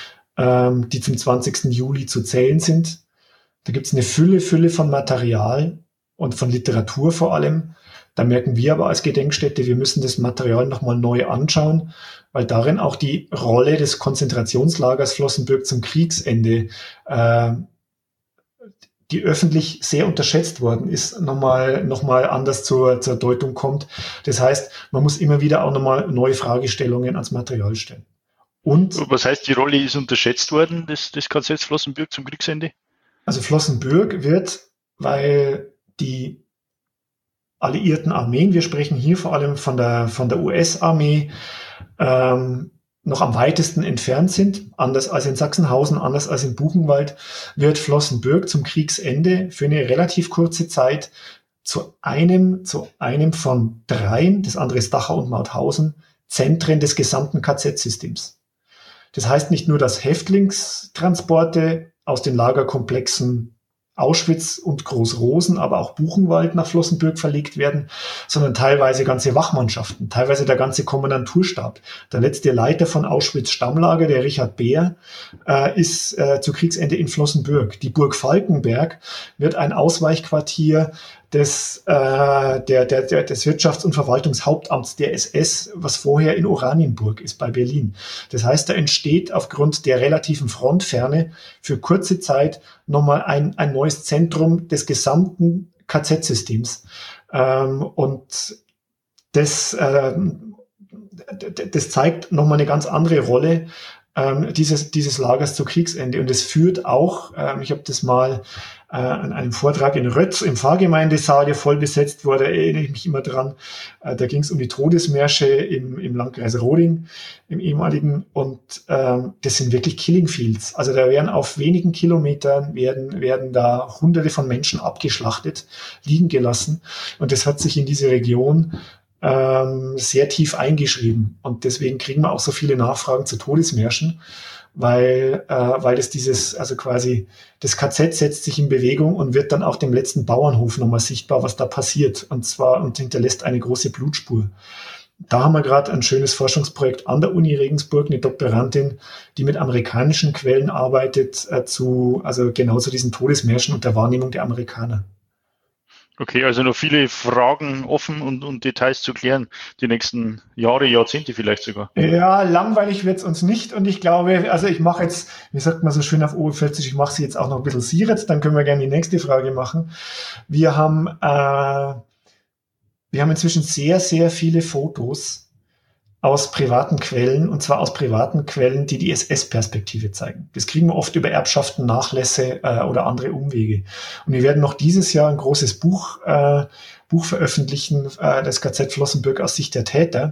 ähm, die zum zwanzigsten Juli zu zählen sind. Da gibt es eine Fülle, Fülle von Material und von Literatur vor allem. Da merken wir aber als Gedenkstätte, wir müssen das Material nochmal neu anschauen, weil darin auch die Rolle des Konzentrationslagers Flossenbürg zum Kriegsende, äh, die öffentlich sehr unterschätzt worden ist, nochmal nochmal anders zur, zur Deutung kommt. Das heißt, man muss immer wieder auch nochmal neue Fragestellungen ans Material stellen. Und was heißt, die Rolle ist unterschätzt worden, des, des K Z Flossenbürg zum Kriegsende? Also Flossenbürg wird, weil die alliierten Armeen, wir sprechen hier vor allem von der, von der U S-Armee, ähm, noch am weitesten entfernt sind, anders als in Sachsenhausen, anders als in Buchenwald, wird Flossenbürg zum Kriegsende für eine relativ kurze Zeit zu einem, zu einem von dreien, das andere ist Dachau und Mauthausen, Zentren des gesamten K Z-Systems. Das heißt nicht nur, dass Häftlingstransporte aus den Lagerkomplexen Auschwitz und Großrosen, aber auch Buchenwald nach Flossenbürg verlegt werden, sondern teilweise ganze Wachmannschaften, teilweise der ganze Kommandanturstab. Der letzte Leiter von Auschwitz Stammlager, der Richard Beer, äh, ist äh, zu Kriegsende in Flossenbürg. Die Burg Falkenberg wird ein Ausweichquartier des, äh, der, der, der, des Wirtschafts- und Verwaltungshauptamts der S S, was vorher in Oranienburg ist bei Berlin. Das heißt, da entsteht aufgrund der relativen Frontferne für kurze Zeit nochmal ein, ein neues Zentrum des gesamten K Z-Systems. Ähm, und das, ähm, das zeigt nochmal eine ganz andere Rolle ähm, dieses, dieses Lagers zu Kriegsende. Und es führt auch, ähm, ich habe das mal äh, an einem Vortrag in Rötz im Pfarrgemeindesaal, der voll besetzt wurde, erinnere ich mich immer dran. Äh, da ging es um die Todesmärsche im, im Landkreis Roding, im ehemaligen. Und ähm, das sind wirklich Killing Fields. Also da werden auf wenigen Kilometern werden, werden da Hunderte von Menschen abgeschlachtet, liegen gelassen. Und das hat sich in diese Region ähm, sehr tief eingeschrieben. Und deswegen kriegen wir auch so viele Nachfragen zu Todesmärschen, weil, äh, weil das dieses, also quasi das K Z setzt sich in Bewegung und wird dann auch dem letzten Bauernhof nochmal sichtbar, was da passiert. Und zwar und hinterlässt eine große Blutspur. Da haben wir gerade ein schönes Forschungsprojekt an der Uni Regensburg, eine Doktorandin, die mit amerikanischen Quellen arbeitet, äh, zu, also genau zu diesen Todesmärschen und der Wahrnehmung der Amerikaner. Okay, also noch viele Fragen offen und, und Details zu klären, die nächsten Jahre, Jahrzehnte vielleicht sogar. Ja, langweilig wird's uns nicht und ich glaube, also ich mache jetzt, wie sagt man so schön auf Oberpfälzisch, ich mache sie jetzt auch noch ein bisschen sieret, dann können wir gerne die nächste Frage machen. Wir haben, äh, wir haben inzwischen sehr, sehr viele Fotos aus privaten Quellen, und zwar aus privaten Quellen, die die S S-Perspektive zeigen. Das kriegen wir oft über Erbschaften, Nachlässe äh, oder andere Umwege. Und wir werden noch dieses Jahr ein großes Buch, äh, Buch veröffentlichen, äh, das K Z Flossenbürg aus Sicht der Täter,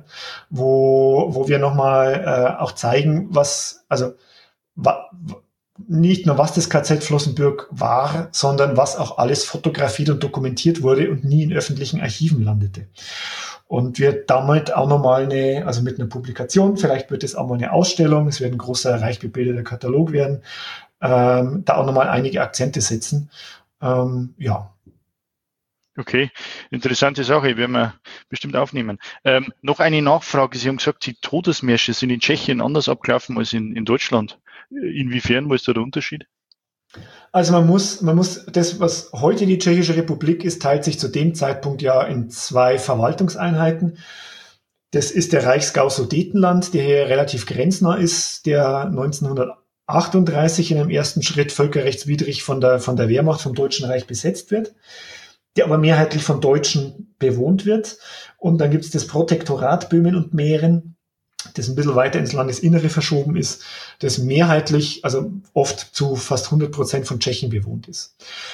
wo, wo wir nochmal äh, auch zeigen, was, also wa, nicht nur was das K Z Flossenbürg war, sondern was auch alles fotografiert und dokumentiert wurde und nie in öffentlichen Archiven landete. Und wir damit auch nochmal eine, also mit einer Publikation, vielleicht wird es auch mal eine Ausstellung, es wird ein großer, reich bebildeter Katalog werden, ähm, da auch nochmal einige Akzente setzen. Ähm, ja. Okay, interessante Sache, werden wir bestimmt aufnehmen. Ähm, noch eine Nachfrage, Sie haben gesagt, die Todesmärsche sind in Tschechien anders abgelaufen als in, in Deutschland. Inwiefern, wo ist da der Unterschied? Also man muss, man muss, das, was heute die Tschechische Republik ist, teilt sich zu dem Zeitpunkt ja in zwei Verwaltungseinheiten. Das ist der Reichsgau Sudetenland, der hier relativ grenznah ist, der neunzehnhundertachtunddreißig in einem ersten Schritt völkerrechtswidrig von der, von der Wehrmacht vom Deutschen Reich besetzt wird, der aber mehrheitlich von Deutschen bewohnt wird. Und dann gibt es das Protektorat Böhmen und Mähren, das ein bisschen weiter ins Landesinnere verschoben ist, das mehrheitlich, also oft zu fast hundert Prozent von Tschechen bewohnt ist.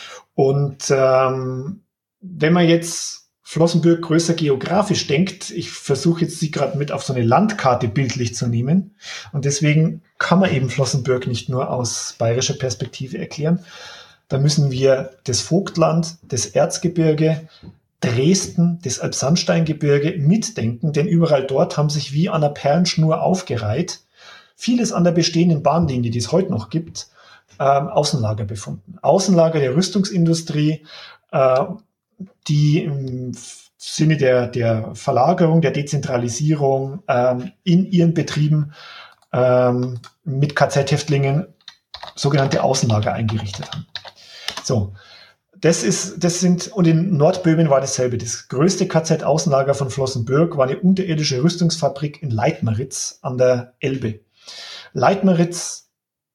Und ähm, wenn man jetzt Flossenbürg größer geografisch denkt, ich versuche jetzt sie gerade mit auf so eine Landkarte bildlich zu nehmen, und deswegen kann man eben Flossenbürg nicht nur aus bayerischer Perspektive erklären, da müssen wir das Vogtland, das Erzgebirge, Dresden, das Elbsandsteingebirge mitdenken, denn überall dort haben sich wie an einer Perlenschnur aufgereiht vieles an der bestehenden Bahnlinie, die es heute noch gibt, ähm, Außenlager befunden. Außenlager der Rüstungsindustrie, äh, die im Sinne der, der Verlagerung, der Dezentralisierung ähm, in ihren Betrieben ähm, mit K Z-Häftlingen sogenannte Außenlager eingerichtet haben. So. Das ist, das sind, und in Nordböhmen war dasselbe. Das größte K Z-Außenlager von Flossenbürg war eine unterirdische Rüstungsfabrik in Leitmeritz an der Elbe. Leitmeritz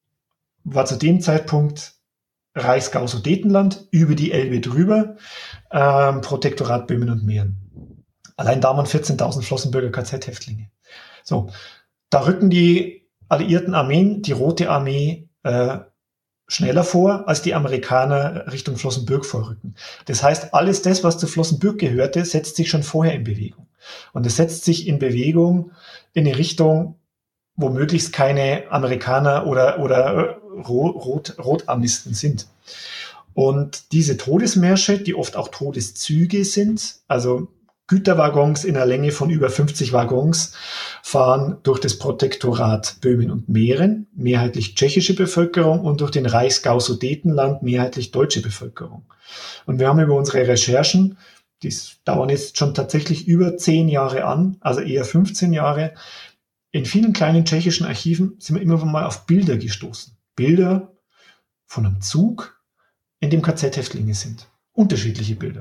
war zu dem Zeitpunkt Reichsgau Sudetenland, über die Elbe drüber, ähm, Protektorat Böhmen und Mähren. Allein da waren vierzehntausend Flossenbürger K Z-Häftlinge. So, da rücken die alliierten Armeen, die Rote Armee, äh, schneller vor, als die Amerikaner Richtung Flossenbürg vorrücken. Das heißt, alles das, was zu Flossenbürg gehörte, setzt sich schon vorher in Bewegung. Und es setzt sich in Bewegung in eine Richtung, wo möglichst keine Amerikaner oder, oder Rot, Rotarmisten sind. Und diese Todesmärsche, die oft auch Todeszüge sind, also Güterwaggons in einer Länge von über fünfzig Waggons fahren durch das Protektorat Böhmen und Mähren, mehrheitlich tschechische Bevölkerung, und durch den Reichsgau-Sudetenland, mehrheitlich deutsche Bevölkerung. Und wir haben über unsere Recherchen, die dauern jetzt schon tatsächlich über zehn Jahre an, also eher fünfzehn Jahre, in vielen kleinen tschechischen Archiven sind wir immer mal auf Bilder gestoßen. Bilder von einem Zug, in dem K Z-Häftlinge sind. Unterschiedliche Bilder.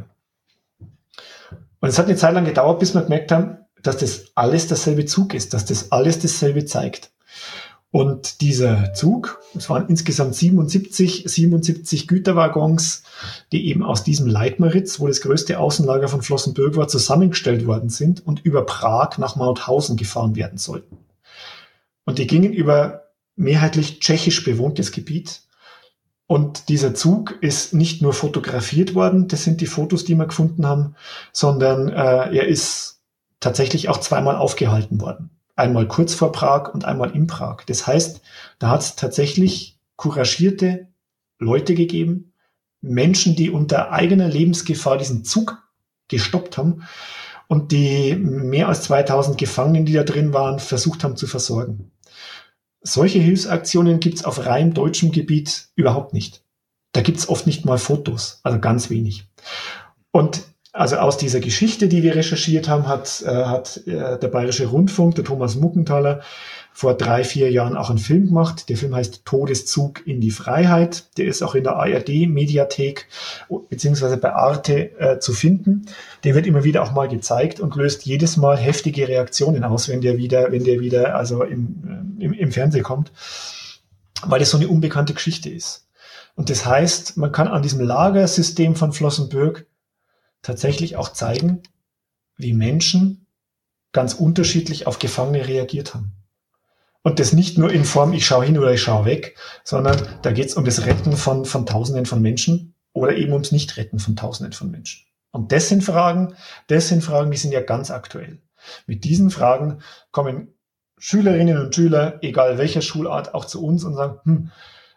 Und es hat eine Zeit lang gedauert, bis wir gemerkt haben, dass das alles derselbe Zug ist, dass das alles dasselbe zeigt. Und dieser Zug, es waren insgesamt siebenundsiebzig, siebenundsiebzig Güterwaggons, die eben aus diesem Leitmeritz, wo das größte Außenlager von Flossenbürg war, zusammengestellt worden sind und über Prag nach Mauthausen gefahren werden sollten. Und die gingen über mehrheitlich tschechisch bewohntes Gebiet. Und dieser Zug ist nicht nur fotografiert worden, das sind die Fotos, die wir gefunden haben, sondern äh, er ist tatsächlich auch zweimal aufgehalten worden. Einmal kurz vor Prag und einmal in Prag. Das heißt, da hat es tatsächlich couragierte Leute gegeben, Menschen, die unter eigener Lebensgefahr diesen Zug gestoppt haben und die mehr als zweitausend Gefangenen, die da drin waren, versucht haben zu versorgen. Solche Hilfsaktionen gibt's auf rein deutschem Gebiet überhaupt nicht. Da gibt's oft nicht mal Fotos, also ganz wenig. Und also aus dieser Geschichte, die wir recherchiert haben, hat, äh, hat äh, der Bayerische Rundfunk, der Thomas Muckenthaler, vor drei, vier Jahren auch einen Film gemacht. Der Film heißt Todeszug in die Freiheit. Der ist auch in der A R D-Mediathek beziehungsweise bei Arte äh, zu finden. Der wird immer wieder auch mal gezeigt und löst jedes Mal heftige Reaktionen aus, wenn der wieder, wenn der wieder also im, im, im Fernsehen kommt, weil das so eine unbekannte Geschichte ist. Und das heißt, man kann an diesem Lagersystem von Flossenbürg tatsächlich auch zeigen, wie Menschen ganz unterschiedlich auf Gefangene reagiert haben. Und das nicht nur in Form, ich schaue hin oder ich schaue weg, sondern da geht es um das Retten von, von Tausenden von Menschen oder eben ums Nichtretten von Tausenden von Menschen. Und das sind Fragen, das sind Fragen, die sind ja ganz aktuell. Mit diesen Fragen kommen Schülerinnen und Schüler, egal welcher Schulart, auch zu uns und sagen, hm,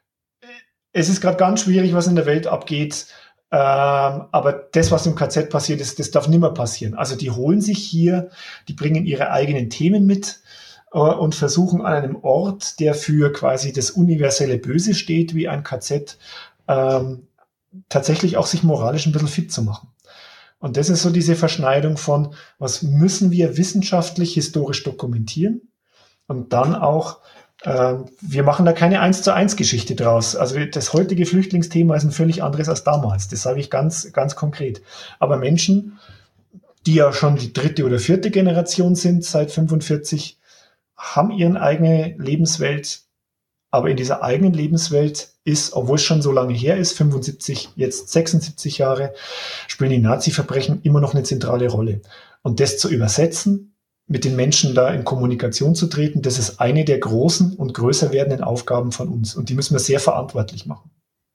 es ist gerade ganz schwierig, was in der Welt abgeht, ähm, aber das, was im K Z passiert ist, das darf nimmer passieren. Also die holen sich hier, die bringen ihre eigenen Themen mit äh, und versuchen an einem Ort, der für quasi das universelle Böse steht, wie ein K Z, ähm, tatsächlich auch sich moralisch ein bisschen fit zu machen. Und das ist so diese Verschneidung von, was müssen wir wissenschaftlich, historisch dokumentieren und dann auch, äh, wir machen da keine eins zu eins Geschichte draus. Also das heutige Flüchtlingsthema ist ein völlig anderes als damals. Das sage ich ganz, ganz konkret. Aber Menschen, die ja schon die dritte oder vierte Generation sind seit fünfundvierzig, haben ihre eigene Lebenswelt. Aber in dieser eigenen Lebenswelt ist, obwohl es schon so lange her ist, fünfundsiebzig, jetzt sechsundsiebzig Jahre, spielen die Nazi-Verbrechen immer noch eine zentrale Rolle. Und das zu übersetzen, mit den Menschen da in Kommunikation zu treten, das ist eine der großen und größer werdenden Aufgaben von uns. Und die müssen wir sehr verantwortlich machen.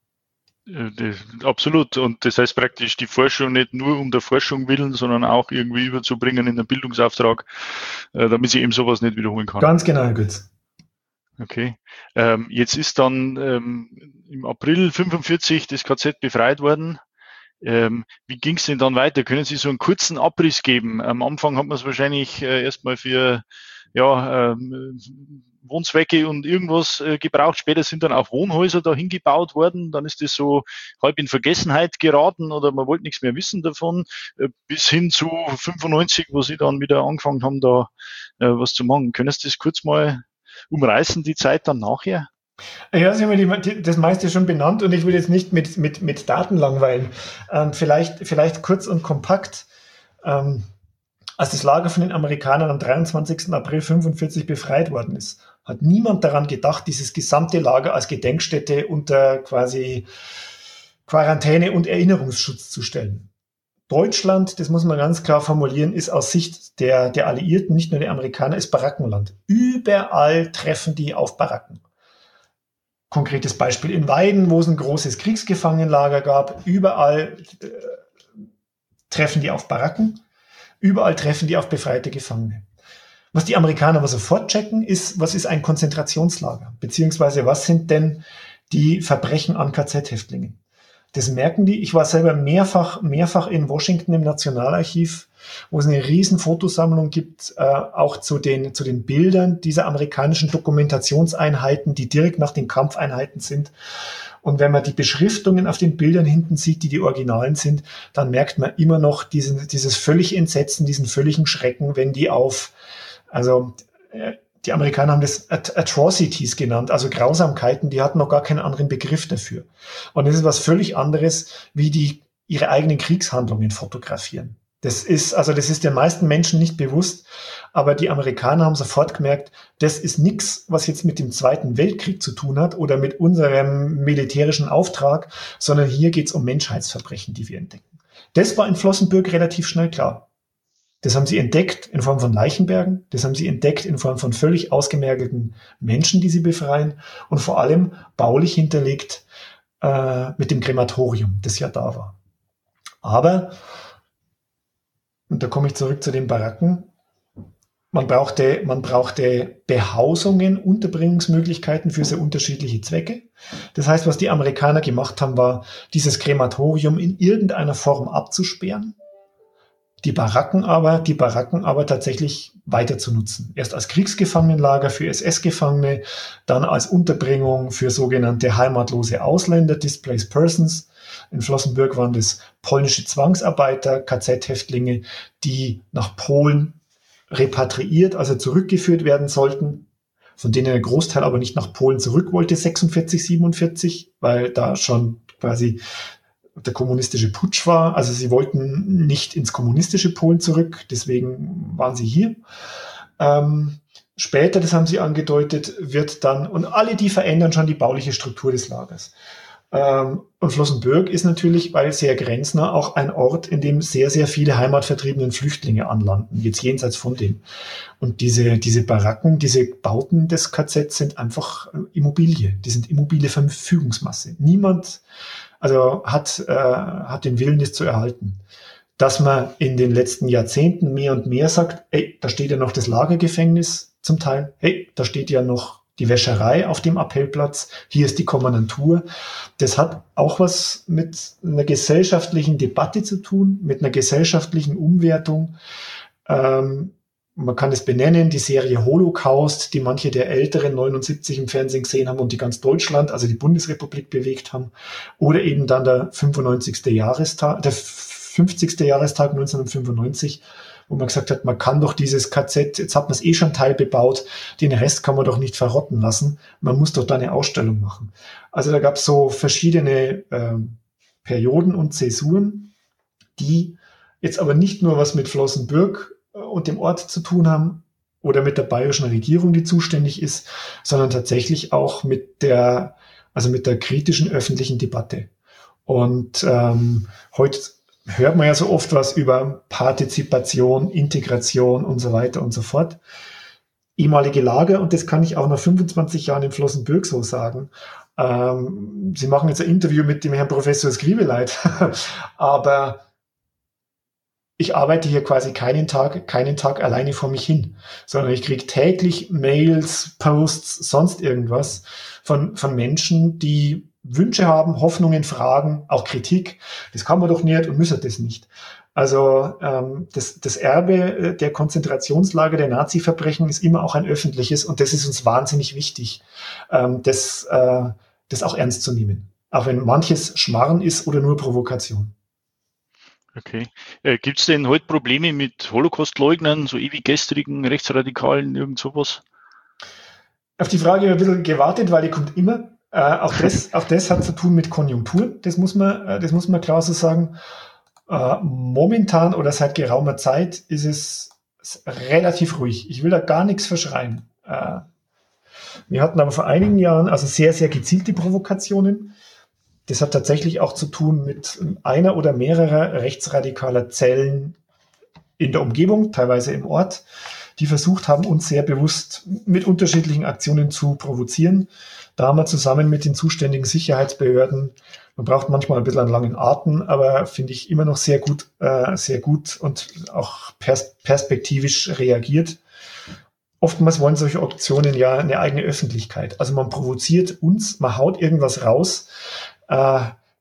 Absolut. Und das heißt praktisch, die Forschung nicht nur um der Forschung willen, sondern auch irgendwie überzubringen in den Bildungsauftrag, damit sie eben sowas nicht wiederholen kann. Ganz genau, Herr Götz. Okay. Ähm, jetzt ist dann ähm, im April fünfundvierzig das K Z befreit worden. Ähm, wie ging es denn dann weiter? Können Sie so einen kurzen Abriss geben? Am Anfang hat man es wahrscheinlich äh, erstmal für ja, ähm, Wohnzwecke und irgendwas äh, gebraucht. Später sind dann auch Wohnhäuser da hingebaut worden. Dann ist das so halb in Vergessenheit geraten oder man wollte nichts mehr wissen davon. Äh, bis hin zu fünfundneunzig, wo Sie dann wieder angefangen haben, da äh, was zu machen. Können Sie das kurz mal umreißen, die Zeit dann nachher? Ja, Sie haben ja die, das meiste schon benannt und ich will jetzt nicht mit, mit, mit Daten langweilen. Ähm, vielleicht, vielleicht kurz und kompakt. Ähm, als das Lager von den Amerikanern am dreiundzwanzigsten April fünfundvierzig befreit worden ist, hat niemand daran gedacht, dieses gesamte Lager als Gedenkstätte unter quasi Quarantäne und Erinnerungsschutz zu stellen. Deutschland, das muss man ganz klar formulieren, ist aus Sicht der, der Alliierten, nicht nur der Amerikaner, ist Barackenland. Überall treffen die auf Baracken. Konkretes Beispiel in Weiden, wo es ein großes Kriegsgefangenenlager gab. Überall äh, treffen die auf Baracken. Überall treffen die auf befreite Gefangene. Was die Amerikaner aber sofort checken, ist, was ist ein Konzentrationslager? Beziehungsweise was sind denn die Verbrechen an K Z-Häftlingen? Das merken die. Ich war selber mehrfach, mehrfach in Washington im Nationalarchiv, wo es eine riesen Fotosammlung gibt, äh, auch zu den, zu den Bildern dieser amerikanischen Dokumentationseinheiten, die direkt nach den Kampfeinheiten sind. Und wenn man die Beschriftungen auf den Bildern hinten sieht, die die Originalen sind, dann merkt man immer noch diesen, dieses völlig Entsetzen, diesen völligen Schrecken, wenn die auf, also äh, die Amerikaner haben das At- Atrocities genannt, also Grausamkeiten, die hatten noch gar keinen anderen Begriff dafür. Und das ist was völlig anderes, wie die ihre eigenen Kriegshandlungen fotografieren. Das ist, also das ist den meisten Menschen nicht bewusst, aber die Amerikaner haben sofort gemerkt, das ist nichts, was jetzt mit dem Zweiten Weltkrieg zu tun hat oder mit unserem militärischen Auftrag, sondern hier geht es um Menschheitsverbrechen, die wir entdecken. Das war in Flossenbürg relativ schnell klar. Das haben sie entdeckt in Form von Leichenbergen, das haben sie entdeckt in Form von völlig ausgemergelten Menschen, die sie befreien und vor allem baulich hinterlegt äh, mit dem Krematorium, das ja da war. Aber, und da komme ich zurück zu den Baracken, man brauchte, man brauchte Behausungen, Unterbringungsmöglichkeiten für sehr unterschiedliche Zwecke. Das heißt, was die Amerikaner gemacht haben, war, dieses Krematorium in irgendeiner Form abzusperren. Die Baracken aber, die Baracken aber tatsächlich weiter zu nutzen. Erst als Kriegsgefangenenlager für S S-Gefangene, dann als Unterbringung für sogenannte heimatlose Ausländer, Displaced Persons. In Flossenbürg waren das polnische Zwangsarbeiter, K Z-Häftlinge, die nach Polen repatriiert, also zurückgeführt werden sollten, von denen ein Großteil aber nicht nach Polen zurück wollte, sechsundvierzig, siebenundvierzig, weil da schon quasi der kommunistische Putsch war. Also sie wollten nicht ins kommunistische Polen zurück, deswegen waren sie hier. Ähm, später, das haben sie angedeutet, wird dann, und alle die verändern schon die bauliche Struktur des Lagers. Ähm, und Flossenbürg ist natürlich, weil sehr grenznah, auch ein Ort, in dem sehr, sehr viele heimatvertriebene Flüchtlinge anlanden, jetzt jenseits von dem. Und diese, diese Baracken, diese Bauten des K Z sind einfach Immobilie. Die sind immobile Verfügungsmasse. Niemand Also hat, äh, hat den Willen, das zu erhalten. Dass man in den letzten Jahrzehnten mehr und mehr sagt, hey, da steht ja noch das Lagergefängnis zum Teil, hey, da steht ja noch die Wäscherei auf dem Appellplatz, hier ist die Kommandantur. Das hat auch was mit einer gesellschaftlichen Debatte zu tun, mit einer gesellschaftlichen Umwertung. Ähm, Man kann es benennen, die Serie Holocaust, die manche der Älteren neunundsiebzig im Fernsehen gesehen haben und die ganz Deutschland, also die Bundesrepublik, bewegt haben. Oder eben dann der fünfundneunzigste Jahrestag, der fünfzigste Jahrestag neunzehnhundertfünfundneunzig, wo man gesagt hat, man kann doch dieses K Z, jetzt hat man es eh schon teilbebaut, den Rest kann man doch nicht verrotten lassen, man muss doch da eine Ausstellung machen. Also da gab es so verschiedene äh, Perioden und Zäsuren, die jetzt aber nicht nur was mit Flossenbürg und dem Ort zu tun haben oder mit der bayerischen Regierung, die zuständig ist, sondern tatsächlich auch mit der, also mit der kritischen öffentlichen Debatte. Und ähm, heute hört man ja so oft was über Partizipation, Integration und so weiter und so fort. Ehemalige Lager, und das kann ich auch nach fünfundzwanzig Jahren in Flossenbürg so sagen. Ähm, Sie machen jetzt ein Interview mit dem Herrn Professor Skribeleit, aber ich arbeite hier quasi keinen Tag, keinen Tag alleine vor mich hin, sondern ich kriege täglich Mails, Posts, sonst irgendwas von, von Menschen, die Wünsche haben, Hoffnungen, Fragen, auch Kritik. Das kann man doch nicht und müssen das nicht. Also ähm, das, das Erbe der Konzentrationslager, der Nazi-Verbrechen ist immer auch ein öffentliches, und das ist uns wahnsinnig wichtig, ähm, das, äh, das auch ernst zu nehmen. Auch wenn manches Schmarrn ist oder nur Provokation. Okay. Äh, Gibt es denn heute Probleme mit Holocaust-Leugnern, so ewig gestrigen, Rechtsradikalen, irgend sowas? Auf die Frage habe ich ein bisschen gewartet, weil die kommt immer. Äh, auch, das, auch das hat zu tun mit Konjunktur. Das muss man, äh, das muss man klar so sagen. Äh, momentan oder seit geraumer Zeit ist es relativ ruhig. Ich will da gar nichts verschreien. Äh, wir hatten aber vor einigen Jahren also sehr, sehr gezielte Provokationen. Das hat tatsächlich auch zu tun mit einer oder mehrerer rechtsradikaler Zellen in der Umgebung, teilweise im Ort, die versucht haben, uns sehr bewusst mit unterschiedlichen Aktionen zu provozieren. Da haben wir zusammen mit den zuständigen Sicherheitsbehörden, man braucht manchmal ein bisschen einen langen Atem, aber finde ich immer noch sehr gut, äh, sehr gut und auch pers- perspektivisch reagiert. Oftmals wollen solche Aktionen ja eine eigene Öffentlichkeit. Also man provoziert uns, man haut irgendwas raus, äh,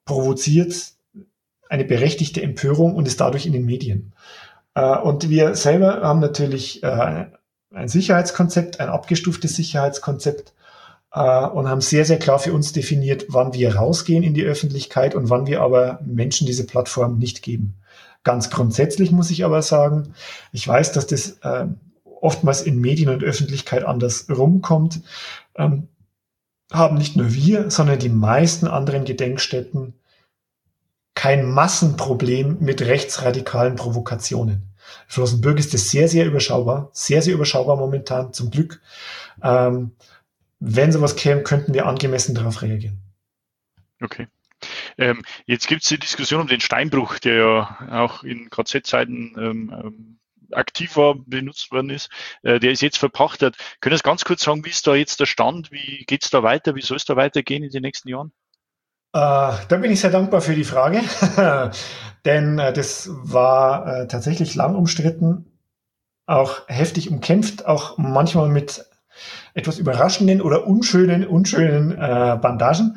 provoziert eine berechtigte Empörung und ist dadurch in den Medien. Äh, und wir selber haben natürlich äh, ein Sicherheitskonzept, ein abgestuftes Sicherheitskonzept äh, und haben sehr, sehr klar für uns definiert, wann wir rausgehen in die Öffentlichkeit und wann wir aber Menschen diese Plattform nicht geben. Ganz grundsätzlich muss ich aber sagen, ich weiß, dass das äh, oftmals in Medien und Öffentlichkeit anders rumkommt, ähm, haben nicht nur wir, sondern die meisten anderen Gedenkstätten kein Massenproblem mit rechtsradikalen Provokationen. Flossenbürg ist das sehr, sehr überschaubar, sehr, sehr überschaubar momentan, zum Glück. Ähm, wenn sowas käme, könnten wir angemessen darauf reagieren. Okay. Ähm, jetzt gibt es die Diskussion um den Steinbruch, der ja auch in K Z-Zeiten ähm, aktiv war, benutzt worden ist. Äh, der ist jetzt verpachtet. Können Sie ganz kurz sagen, wie ist da jetzt der Stand? Wie geht es da weiter? Wie soll es da weitergehen in den nächsten Jahren? Uh, da bin ich sehr dankbar für die Frage, denn uh, das war uh, tatsächlich lang umstritten, auch heftig umkämpft, auch manchmal mit etwas überraschenden oder unschönen, unschönen uh, Bandagen.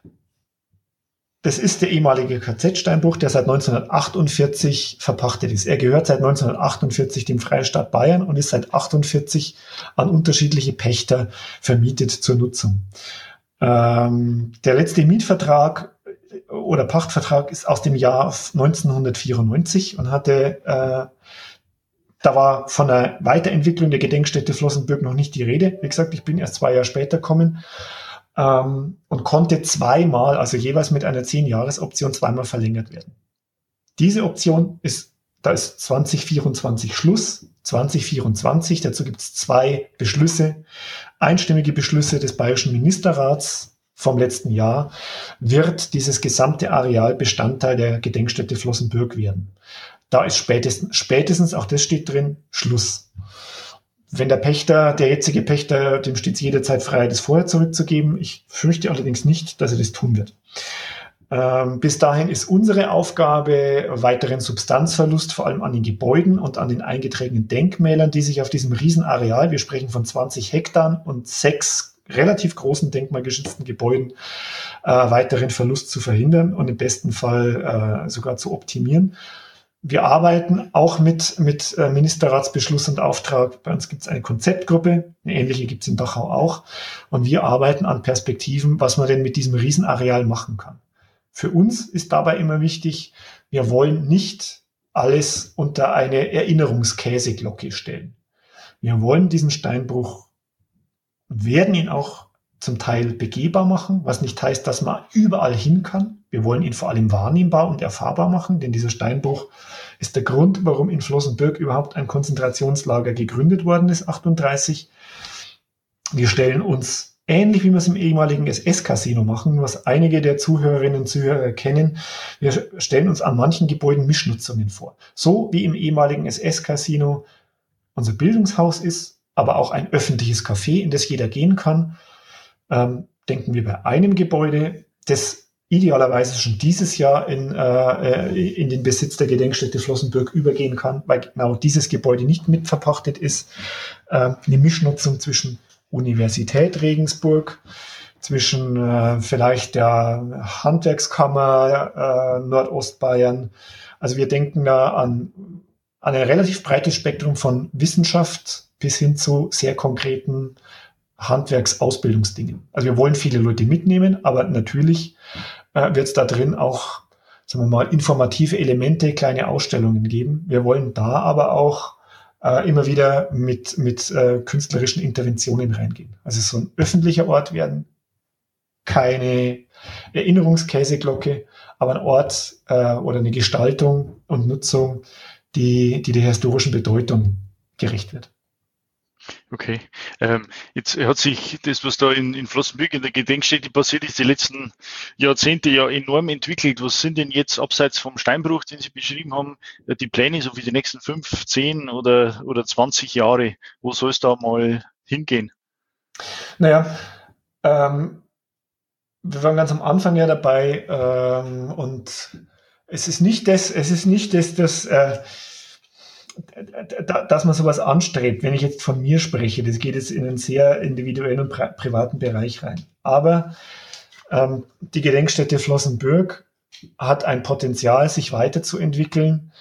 Das ist der ehemalige K Z-Steinbruch, der seit neunzehnhundertachtundvierzig verpachtet ist. Er gehört seit neunzehnhundertachtundvierzig dem Freistaat Bayern und ist seit achtundvierzig an unterschiedliche Pächter vermietet zur Nutzung. Ähm, der letzte Mietvertrag oder Pachtvertrag ist aus dem Jahr neunzehnhundertvierundneunzig und hatte, äh, da war von der Weiterentwicklung der Gedenkstätte Flossenbürg noch nicht die Rede. Wie gesagt, ich bin erst zwei Jahre später gekommen, ähm, und konnte zweimal, also jeweils mit einer zehn-Jahres-Option zweimal verlängert werden. Diese Option ist, da ist zwanzig vierundzwanzig Schluss, zwanzig vierundzwanzig, dazu gibt es zwei Beschlüsse, einstimmige Beschlüsse des Bayerischen Ministerrats vom letzten Jahr, wird dieses gesamte Areal Bestandteil der Gedenkstätte Flossenbürg werden. Da ist spätestens, spätestens, auch das steht drin, Schluss. Wenn der Pächter, der jetzige Pächter, dem steht es jederzeit frei, das vorher zurückzugeben. Ich fürchte allerdings nicht, dass er das tun wird. Ähm, bis dahin ist unsere Aufgabe, weiteren Substanzverlust, vor allem an den Gebäuden und an den eingetragenen Denkmälern, die sich auf diesem Riesenareal, wir sprechen von zwanzig Hektar und sechs relativ großen denkmalgeschützten Gebäuden, äh, weiteren Verlust zu verhindern und im besten Fall äh, sogar zu optimieren. Wir arbeiten auch mit, mit äh, Ministerratsbeschluss und Auftrag. Bei uns gibt es eine Konzeptgruppe, eine ähnliche gibt es in Dachau auch. Und wir arbeiten an Perspektiven, was man denn mit diesem Riesenareal machen kann. Für uns ist dabei immer wichtig, wir wollen nicht alles unter eine Erinnerungskäseglocke stellen. Wir wollen diesen Steinbruch, werden ihn auch zum Teil begehbar machen, was nicht heißt, dass man überall hin kann. Wir wollen ihn vor allem wahrnehmbar und erfahrbar machen, denn dieser Steinbruch ist der Grund, warum in Flossenbürg überhaupt ein Konzentrationslager gegründet worden ist, achtunddreißig. Wir stellen uns, ähnlich wie wir es im ehemaligen S S-Casino machen, was einige der Zuhörerinnen und Zuhörer kennen, wir stellen uns an manchen Gebäuden Mischnutzungen vor. So wie im ehemaligen S S-Casino unser Bildungshaus ist, aber auch ein öffentliches Café, in das jeder gehen kann, ähm, denken wir bei einem Gebäude, das idealerweise schon dieses Jahr in, äh, in den Besitz der Gedenkstätte Flossenbürg übergehen kann, weil genau dieses Gebäude nicht mitverpachtet ist. Äh, eine Mischnutzung zwischen Universität Regensburg, zwischen äh, vielleicht der Handwerkskammer äh, Nordostbayern. Also wir denken da an, an ein relativ breites Spektrum von Wissenschaft bis hin zu sehr konkreten Handwerksausbildungsdingen. Also wir wollen viele Leute mitnehmen, aber natürlich äh, wird es da drin auch, sagen wir mal, informative Elemente, kleine Ausstellungen geben. Wir wollen da aber auch äh, immer wieder mit, mit äh, künstlerischen Interventionen reingehen. Also es soll ein öffentlicher Ort werden, keine Erinnerungskäseglocke, aber ein Ort äh, oder eine Gestaltung und Nutzung, die, die der historischen Bedeutung gerecht wird. Okay, ähm, jetzt hat sich das, was da in, in Flossenbürg in der Gedenkstätte passiert ist, die letzten Jahrzehnte ja enorm entwickelt. Was sind denn jetzt abseits vom Steinbruch, den Sie beschrieben haben, die Pläne so für die nächsten fünf, zehn oder, oder zwanzig Jahre? Wo soll es da mal hingehen? Naja, ähm, wir waren ganz am Anfang ja dabei ähm, und es ist nicht das, es ist nicht das, das äh, dass man sowas anstrebt, wenn ich jetzt von mir spreche, das geht jetzt in einen sehr individuellen und pri- privaten Bereich rein. Aber ähm, die Gedenkstätte Flossenbürg hat ein Potenzial, sich weiterzuentwickeln,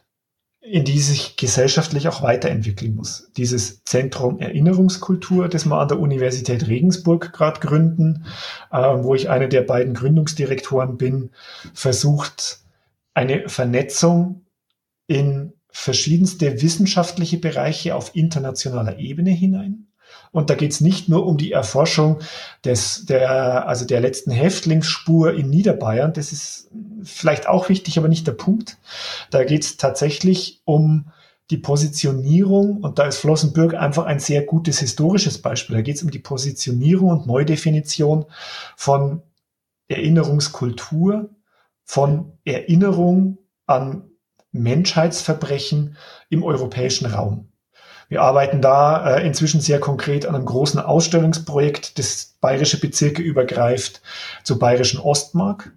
in die sich gesellschaftlich auch weiterentwickeln muss. Dieses Zentrum Erinnerungskultur, das wir an der Universität Regensburg gerade gründen, äh, wo ich einer der beiden Gründungsdirektoren bin, versucht eine Vernetzung in verschiedenste wissenschaftliche Bereiche auf internationaler Ebene hinein. Und da geht es nicht nur um die Erforschung des, der, also der letzten Häftlingsspur in Niederbayern. Das ist vielleicht auch wichtig, aber nicht der Punkt. Da geht es tatsächlich um die Positionierung, und da ist Flossenbürg einfach ein sehr gutes historisches Beispiel. Da geht es um die Positionierung und Neudefinition von Erinnerungskultur, von Erinnerung an Menschheitsverbrechen im europäischen Raum. Wir arbeiten da äh, inzwischen sehr konkret an einem großen Ausstellungsprojekt, das bayerische Bezirke übergreift, zur bayerischen Ostmark.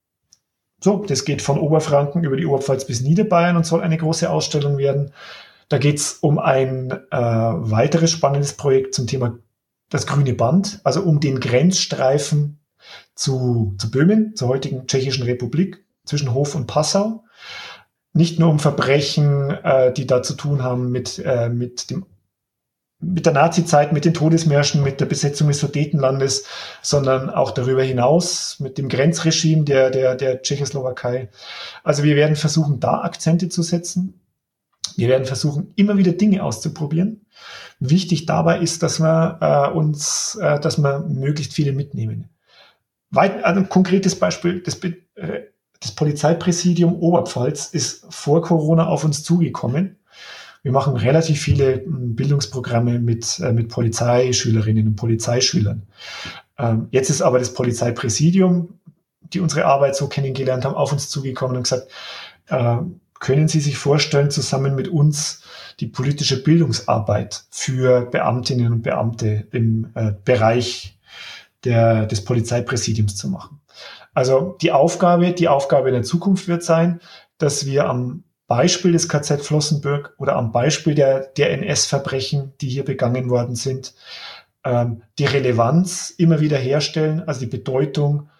So, das geht von Oberfranken über die Oberpfalz bis Niederbayern und soll eine große Ausstellung werden. Da geht es um ein äh, weiteres spannendes Projekt zum Thema das grüne Band, also um den Grenzstreifen zu, zu Böhmen, zur heutigen Tschechischen Republik, zwischen Hof und Passau. Nicht nur um Verbrechen, äh, die da zu tun haben mit, äh, mit, dem, mit der Nazizeit, mit den Todesmärschen, mit der Besetzung des Sudetenlandes, sondern auch darüber hinaus mit dem Grenzregime der, der, der Tschechoslowakei. Also wir werden versuchen, da Akzente zu setzen. Wir werden versuchen, immer wieder Dinge auszuprobieren. Wichtig dabei ist, dass wir äh, uns, äh, dass wir möglichst viele mitnehmen. Weit, also ein konkretes Beispiel, das äh, Das Polizeipräsidium Oberpfalz ist vor Corona auf uns zugekommen. Wir machen relativ viele Bildungsprogramme mit, äh, mit Polizeischülerinnen und Polizeischülern. Ähm, jetzt ist aber das Polizeipräsidium, die unsere Arbeit so kennengelernt haben, auf uns zugekommen und gesagt, äh, können Sie sich vorstellen, zusammen mit uns die politische Bildungsarbeit für Beamtinnen und Beamte im äh, Bereich der, des Polizeipräsidiums zu machen? Also die Aufgabe, die Aufgabe in der Zukunft wird sein, dass wir am Beispiel des K Z Flossenbürg oder am Beispiel der, der N S-Verbrechen, die hier begangen worden sind, ähm, die Relevanz immer wieder herstellen, also die Bedeutung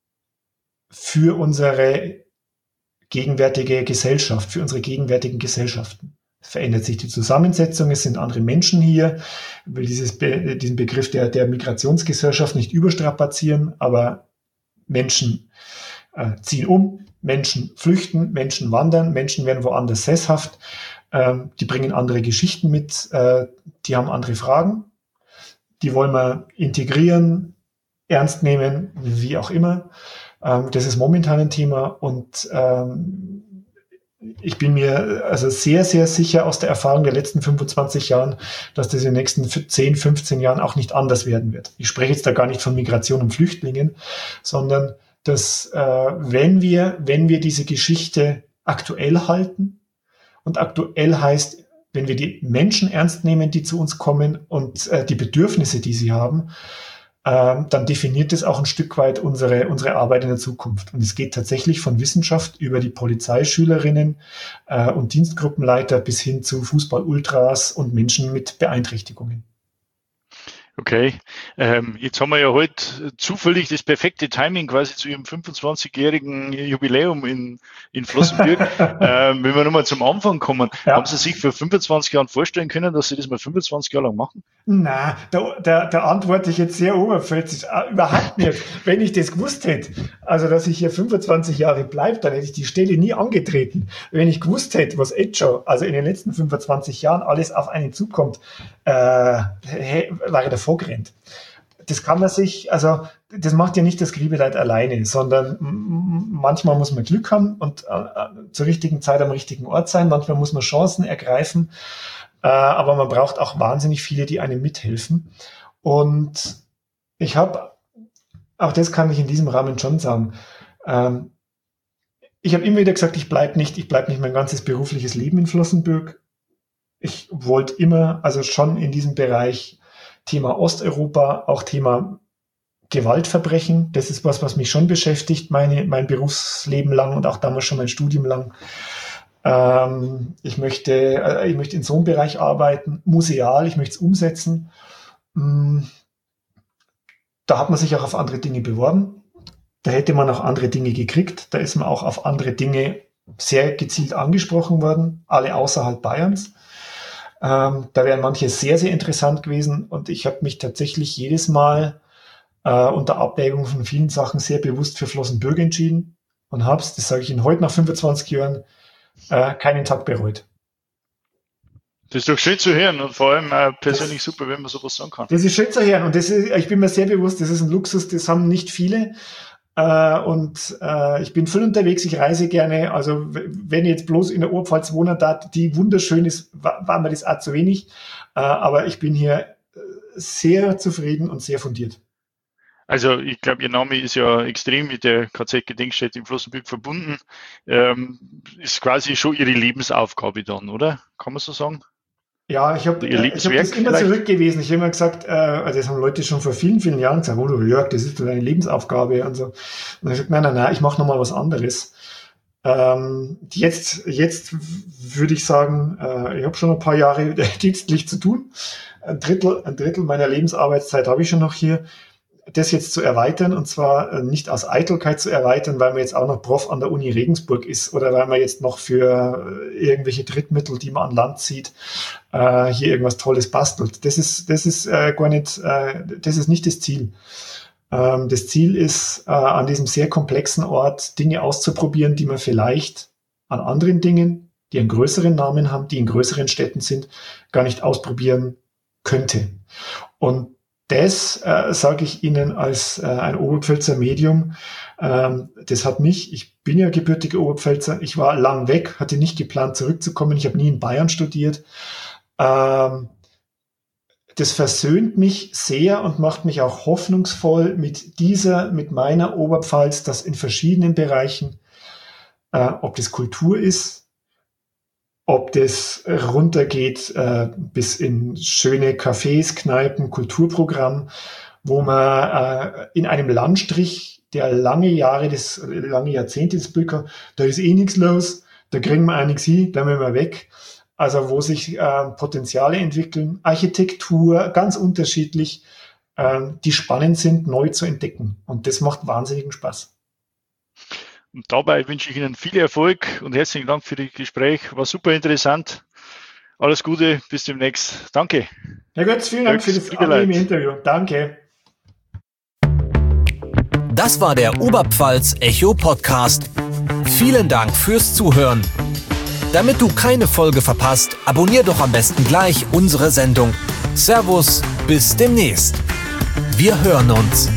für unsere gegenwärtige Gesellschaft, für unsere gegenwärtigen Gesellschaften. Es verändert sich die Zusammensetzung, es sind andere Menschen hier. Ich will dieses Be- diesen Begriff der, der Migrationsgesellschaft nicht überstrapazieren, aber Menschen äh, ziehen um, Menschen flüchten, Menschen wandern, Menschen werden woanders sesshaft, ähm, die bringen andere Geschichten mit, äh, die haben andere Fragen, die wollen wir integrieren, ernst nehmen, wie auch immer. Ähm, das ist momentan ein Thema und ähm, ich bin mir also sehr, sehr sicher aus der Erfahrung der letzten fünfundzwanzig Jahren, dass das in den nächsten zehn, fünfzehn Jahren auch nicht anders werden wird. Ich spreche jetzt da gar nicht von Migration und Flüchtlingen, sondern dass äh, wenn wir, wenn wir diese Geschichte aktuell halten, und aktuell heißt, wenn wir die Menschen ernst nehmen, die zu uns kommen und äh, die Bedürfnisse, die sie haben, dann definiert es auch ein Stück weit unsere, unsere Arbeit in der Zukunft. Und es geht tatsächlich von Wissenschaft über die Polizeischülerinnen äh, und Dienstgruppenleiter bis hin zu Fußball-Ultras und Menschen mit Beeinträchtigungen. Okay, ähm, jetzt haben wir ja heute zufällig das perfekte Timing quasi zu Ihrem fünfundzwanzigjährigen Jubiläum in, in Flossenbürg. ähm, wenn wir nochmal zum Anfang kommen, ja. Haben Sie sich für fünfundzwanzig Jahren vorstellen können, dass Sie das mal fünfundzwanzig Jahre lang machen? Na, da, da, da antworte ich jetzt sehr oberflächlich. Überhaupt nicht. Wenn ich das gewusst hätte, also dass ich hier fünfundzwanzig Jahre bleibe, dann hätte ich die Stelle nie angetreten. Wenn ich gewusst hätte, was jetzt schon, also in den letzten fünfundzwanzig Jahren alles auf einen zukommt, äh, wäre der vorgerannt. Das kann man sich, also das macht ja nicht das Griebeleid alleine, sondern manchmal muss man Glück haben und äh, zur richtigen Zeit am richtigen Ort sein, manchmal muss man Chancen ergreifen, äh, aber man braucht auch wahnsinnig viele, die einem mithelfen. Und ich habe, auch das kann ich in diesem Rahmen schon sagen, ähm, ich habe immer wieder gesagt, ich bleibe nicht, ich bleibe nicht mein ganzes berufliches Leben in Flossenbürg. Ich wollte immer, also schon in diesem Bereich Thema Osteuropa, auch Thema Gewaltverbrechen. Das ist was, was mich schon beschäftigt, meine, mein Berufsleben lang und auch damals schon mein Studium lang. Ähm, ich möchte, äh, ich möchte in so einem Bereich arbeiten, museal, ich möchte es umsetzen. Ähm, da hat man sich auch auf andere Dinge beworben. Da hätte man auch andere Dinge gekriegt. Da ist man auch auf andere Dinge sehr gezielt angesprochen worden, alle außerhalb Bayerns. Ähm, da wären manche sehr, sehr interessant gewesen. Und ich habe mich tatsächlich jedes Mal äh, unter Abwägung von vielen Sachen sehr bewusst für Flossenbürg entschieden und habe es, das sage ich Ihnen heute nach fünfundzwanzig Jahren, äh, keinen Tag bereut. Das ist doch schön zu hören und vor allem äh, persönlich das, super, wenn man sowas sagen kann. Das ist schön zu hören und das ist, ich bin mir sehr bewusst, das ist ein Luxus, das haben nicht viele. Äh, und äh, ich bin viel unterwegs, ich reise gerne. Also w- wenn ich jetzt bloß in der Oberpfalz wohnen darf, die wunderschön ist, war, war mir das auch zu wenig. Äh, aber ich bin hier sehr zufrieden und sehr fundiert. Also ich glaube, Ihr Name ist ja extrem mit der K Z-Gedenkstätte in Flossenbürg verbunden. Ähm, ist quasi schon Ihre Lebensaufgabe dann, oder? Kann man so sagen? Ja, ich habe äh, ich hab das immer vielleicht? zurückgewiesen. Ich habe immer gesagt, äh, also das haben Leute schon vor vielen, vielen Jahren gesagt, oh, Jörg, das ist deine Lebensaufgabe und so. Und ich habe gesagt, nein, nein, nein, ich mache nochmal was anderes. Ähm, jetzt jetzt würde ich sagen, äh, ich habe schon ein paar Jahre dienstlich zu tun. Ein Drittel, ein Drittel meiner Lebensarbeitszeit habe ich schon noch hier. Das jetzt zu erweitern, und zwar nicht aus Eitelkeit zu erweitern, weil man jetzt auch noch Prof an der Uni Regensburg ist oder weil man jetzt noch für irgendwelche Drittmittel, die man an Land zieht, äh, hier irgendwas Tolles bastelt. Das ist, das ist äh, gar nicht, äh, das ist nicht das Ziel. Ähm, das Ziel ist, äh, an diesem sehr komplexen Ort Dinge auszuprobieren, die man vielleicht an anderen Dingen, die einen größeren Namen haben, die in größeren Städten sind, gar nicht ausprobieren könnte. Und Das äh, sage ich Ihnen als äh, ein Oberpfälzer Medium. Ähm, das hat mich, ich bin ja gebürtiger Oberpfälzer, ich war lang weg, hatte nicht geplant zurückzukommen, ich habe nie in Bayern studiert. Ähm, das versöhnt mich sehr und macht mich auch hoffnungsvoll mit dieser, mit meiner Oberpfalz, dass in verschiedenen Bereichen, äh, ob das Kultur ist, ob das runtergeht äh, bis in schöne Cafés, Kneipen, Kulturprogramm, wo man äh, in einem Landstrich, der lange Jahre, des, lange Jahrzehnte des Bild hat, da ist eh nichts los, da kriegen wir auch nichts hin, bleiben wir mal weg. Also wo sich äh, Potenziale entwickeln, Architektur, ganz unterschiedlich, äh, die spannend sind, neu zu entdecken. Und das macht wahnsinnigen Spaß. Und dabei wünsche ich Ihnen viel Erfolg und herzlichen Dank für das Gespräch. War super interessant. Alles Gute, bis demnächst. Danke. Herr Götz, vielen Dank für das angenehme Interview. Danke. Das war der Oberpfalz Echo Podcast. Vielen Dank fürs Zuhören. Damit du keine Folge verpasst, abonnier doch am besten gleich unsere Sendung. Servus, bis demnächst. Wir hören uns.